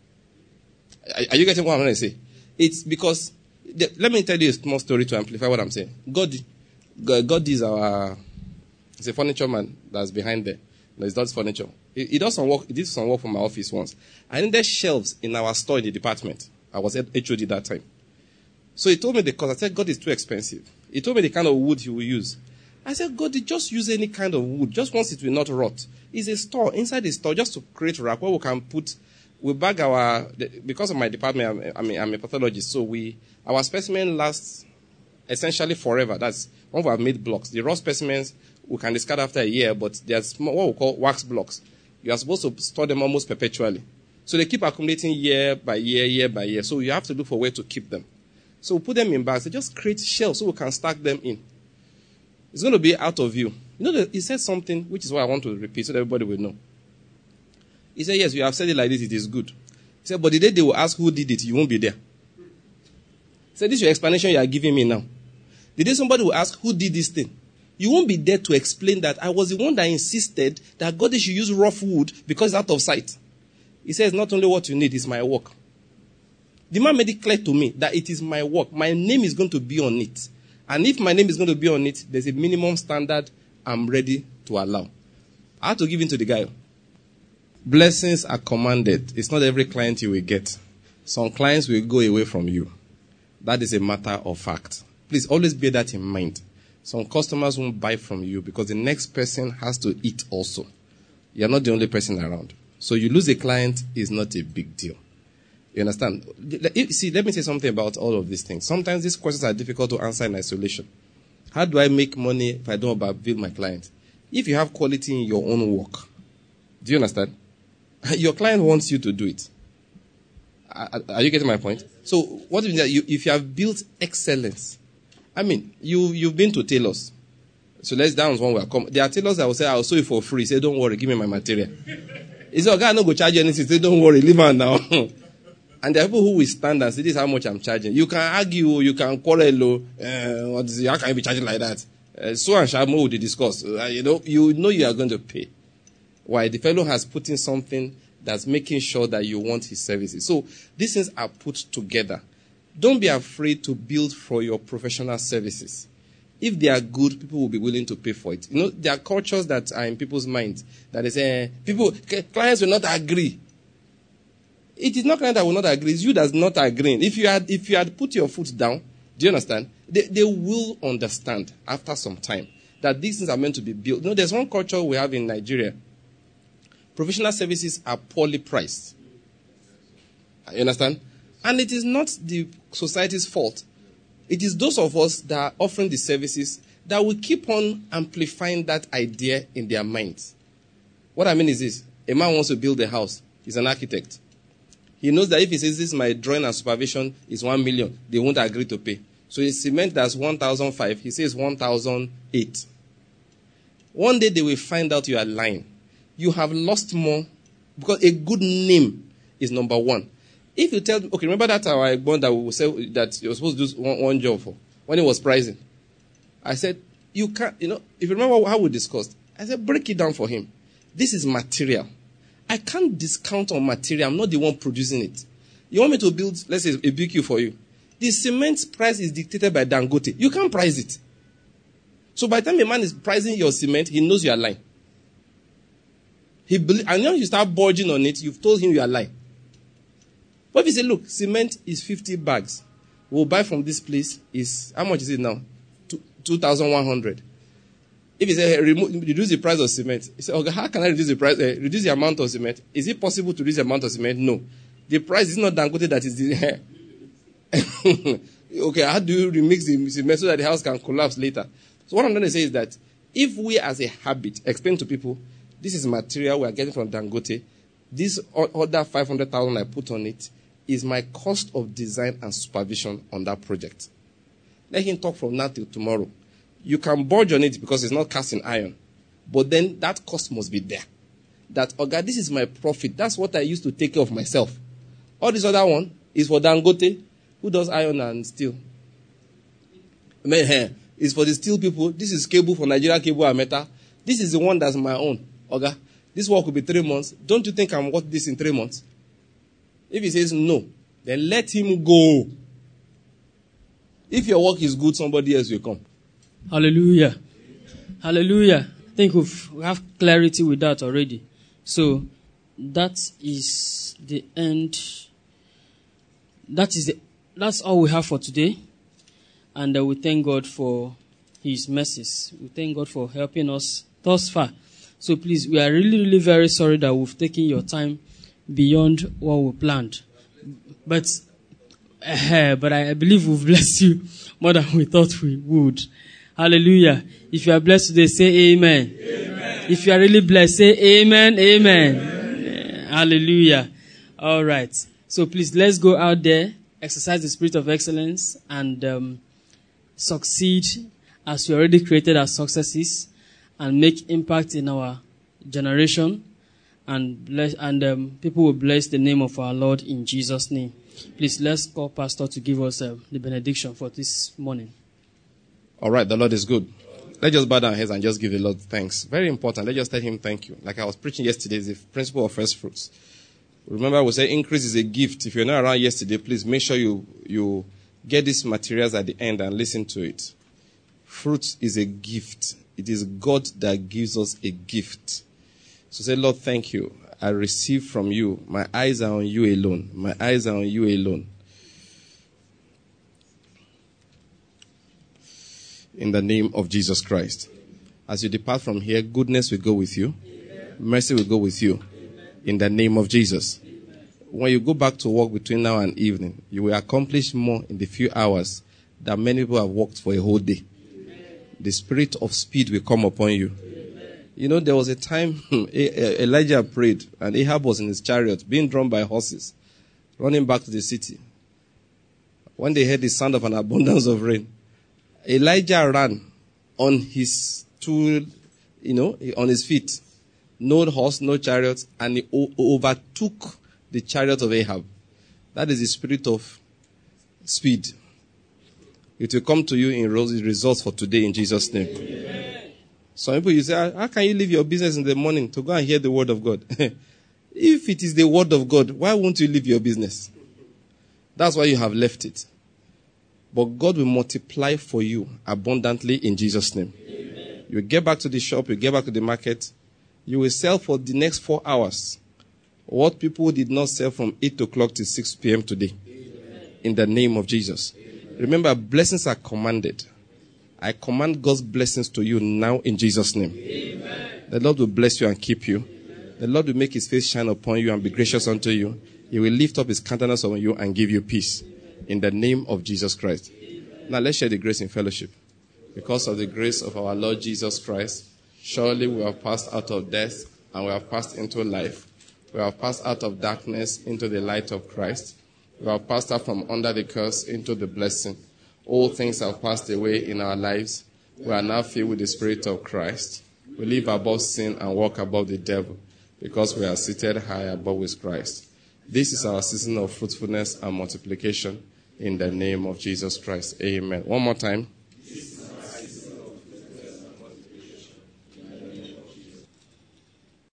Are, are you getting what I'm going to say? It's because, the, let me tell you a small story to amplify what I'm saying. God, God, God is our, it's a furniture man that's behind there. No, it's not furniture. He, he does some work, he did some work for my office once. I needed shelves in our store in the department. I was at H O D that time. So he told me the cost. I said, God, is too expensive. He told me the kind of wood he will use. I said, God, just use any kind of wood. Just once it will not rot. It's a store. Inside the store, just to create rack where we can put, we bag our, because of my department, I'm, I'm a pathologist, so we, our specimen lasts essentially forever. That's when we have made blocks. The raw specimens, we can discard after a year, but there's what we call wax blocks. You are supposed to store them almost perpetually. So they keep accumulating year by year, year by year. So you have to look for where to keep them. So we put them in bags. They just create shelves so we can stack them in. It's going to be out of view. You know, he said something, which is what I want to repeat so that everybody will know. He said, yes, you have said it like this, it is good. He said, but the day they will ask who did it, you won't be there. He said, this is your explanation you are giving me now. The day somebody will ask who did this thing, you won't be there to explain that I was the one that insisted that God should use rough wood because it's out of sight. He says, not only what you need, it's my work. The man made it clear to me that it is my work. My name is going to be on it. And if my name is going to be on it, there's a minimum standard I'm ready to allow. I have to give in to the guy. Blessings are commanded. It's not every client you will get. Some clients will go away from you. That is a matter of fact. Please always bear that in mind. Some customers won't buy from you because the next person has to eat also. You're not the only person around. So you lose a client is not a big deal. You understand? See, let me say something about all of these things. Sometimes these questions are difficult to answer in isolation. How do I make money if I don't overbill my client? If you have quality in your own work, do you understand? Your client wants you to do it. Are you getting my point? So what do you mean that you, if you have built excellence, I mean, you, you've been to tailors. So let's down one way. Come. There are tailors that will say, I'll sew it for free. Say, don't worry, give me my material. He said, okay, I'm not going to charge you anything. Say, don't worry, leave her now. And there are people who will stand and say, this is how much I'm charging. You can argue, you can quarrel, uh, what is it? How can you be charging like that? Uh, so and Shamo will discuss. Uh, you know, you know you are going to pay. Why? The fellow has put in something that's making sure that you want his services. So these things are put together. Don't be afraid to build for your professional services. If they are good, people will be willing to pay for it. You know, there are cultures that are in people's minds that they say, eh, people, clients will not agree. It is not client that will not agree. It's you that's not agreeing. If you had, if you had put your foot down, do you understand? They, they will understand after some time that these things are meant to be built. You know, there's one culture we have in Nigeria. Professional services are poorly priced. You understand? And it is not the society's fault. It is those of us that are offering the services that will keep on amplifying that idea in their minds. What I mean is this. A man wants to build a house. He's an architect. He knows that if he says this, my drawing and supervision is one million, they won't agree to pay. So his cement that's one thousand five, he says one thousand eight. One day they will find out you are lying. You have lost more because a good name is number one. If you tell, okay, remember that our bond that we will say that you're supposed to do one, one job for when it was pricing. I said, you can't, you know, if you remember how we discussed, I said, break it down for him. This is material. I can't discount on material. I'm not the one producing it. You want me to build, let's say, a B Q for you. The cement price is dictated by Dangote. You can't price it. So by the time a man is pricing your cement, he knows you are lying. He believe, and when you start budging on it, you've told him you are lying. But if you say, look, cement is fifty bags. We'll buy from this place is, how much is it now? two thousand one hundred. If you say, hey, remove, reduce the price of cement, you say, okay, how can I reduce the price, uh, reduce the amount of cement? Is it possible to reduce the amount of cement? No. The price is not Dangote that is the, okay, how do you remix the cement so that the house can collapse later? So what I'm going to say is that if we as a habit explain to people, this is material we are getting from Dangote, this other five hundred thousand I put on it is my cost of design and supervision on that project. Let him talk from now till tomorrow. You can budge on it because it's not cast in iron. But then that cost must be there. That, oh God, this is my profit. That's what I used to take care of myself. All this other one is for Dangote, who does iron and steel. I mean, hey, it's for the steel people. This is cable for Nigeria Cable and Metal. This is the one that's my own. Okay? This work will be three months. Don't you think I'm worth this in three months? If he says no, then let him go. If your work is good, somebody else will come. Hallelujah. Hallelujah. I think we've, we have clarity with that already. So that is the end. That is the, that's all we have for today. And uh, we thank God for his mercies. We thank God for helping us thus far. So please, we are really, really very sorry that we've taken your time beyond what we planned. But, uh, but I believe we've blessed you more than we thought we would. Hallelujah. If you are blessed today, say amen. Amen. If you are really blessed, say amen, amen. Amen. Hallelujah. All right. So please, let's go out there, exercise the spirit of excellence, and um, succeed as we already created our successes, and make impact in our generation, and bless, and um, people will bless the name of our Lord in Jesus' name. Please, let's call Pastor to give us uh, the benediction for this morning. All right, the Lord is good. Let's just bow down our heads and just give the Lord thanks. Very important. Let's just tell him thank you. Like I was preaching yesterday, is the principle of first fruits. Remember, we say increase is a gift. If you're not around yesterday, please make sure you, you get these materials at the end and listen to it. Fruit is a gift. It is God that gives us a gift. So say, Lord, thank you. I receive from you. My eyes are on you alone. My eyes are on you alone. In the name of Jesus Christ. As you depart from here, goodness will go with you. Amen. Mercy will go with you. Amen. In the name of Jesus. Amen. When you go back to work between now and evening, you will accomplish more in the few hours that many people have worked for a whole day. Amen. The spirit of speed will come upon you. Amen. You know, there was a time Elijah prayed and Ahab was in his chariot being drawn by horses, running back to the city. When they heard the sound of an abundance of rain, Elijah ran on his two, you know, on his feet. No horse, no chariot, and he o- overtook the chariot of Ahab. That is the spirit of speed. It will come to you in results for today in Jesus' name. Amen. Some people, you say, how can you leave your business in the morning to go and hear the word of God? If it is the word of God, why won't you leave your business? That's why you have left it. But God will multiply for you abundantly in Jesus' name. Amen. You get back to the shop, you get back to the market, you will sell for the next four hours what people did not sell from eight o'clock to six p.m. today. Amen. In the name of Jesus. Amen. Remember, blessings are commanded. I command God's blessings to you now in Jesus' name. Amen. The Lord will bless you and keep you. Amen. The Lord will make his face shine upon you and be gracious unto you. He will lift up his countenance on you and give you peace. In the name of Jesus Christ. Amen. Now let's share the grace in fellowship. Because of the grace of our Lord Jesus Christ, surely we have passed out of death and we have passed into life. We have passed out of darkness into the light of Christ. We have passed out from under the curse into the blessing. All things have passed away in our lives. We are now filled with the Spirit of Christ. We live above sin and walk above the devil because we are seated high above with Christ. This is our season of fruitfulness and multiplication in the name of Jesus Christ. Amen. One more time.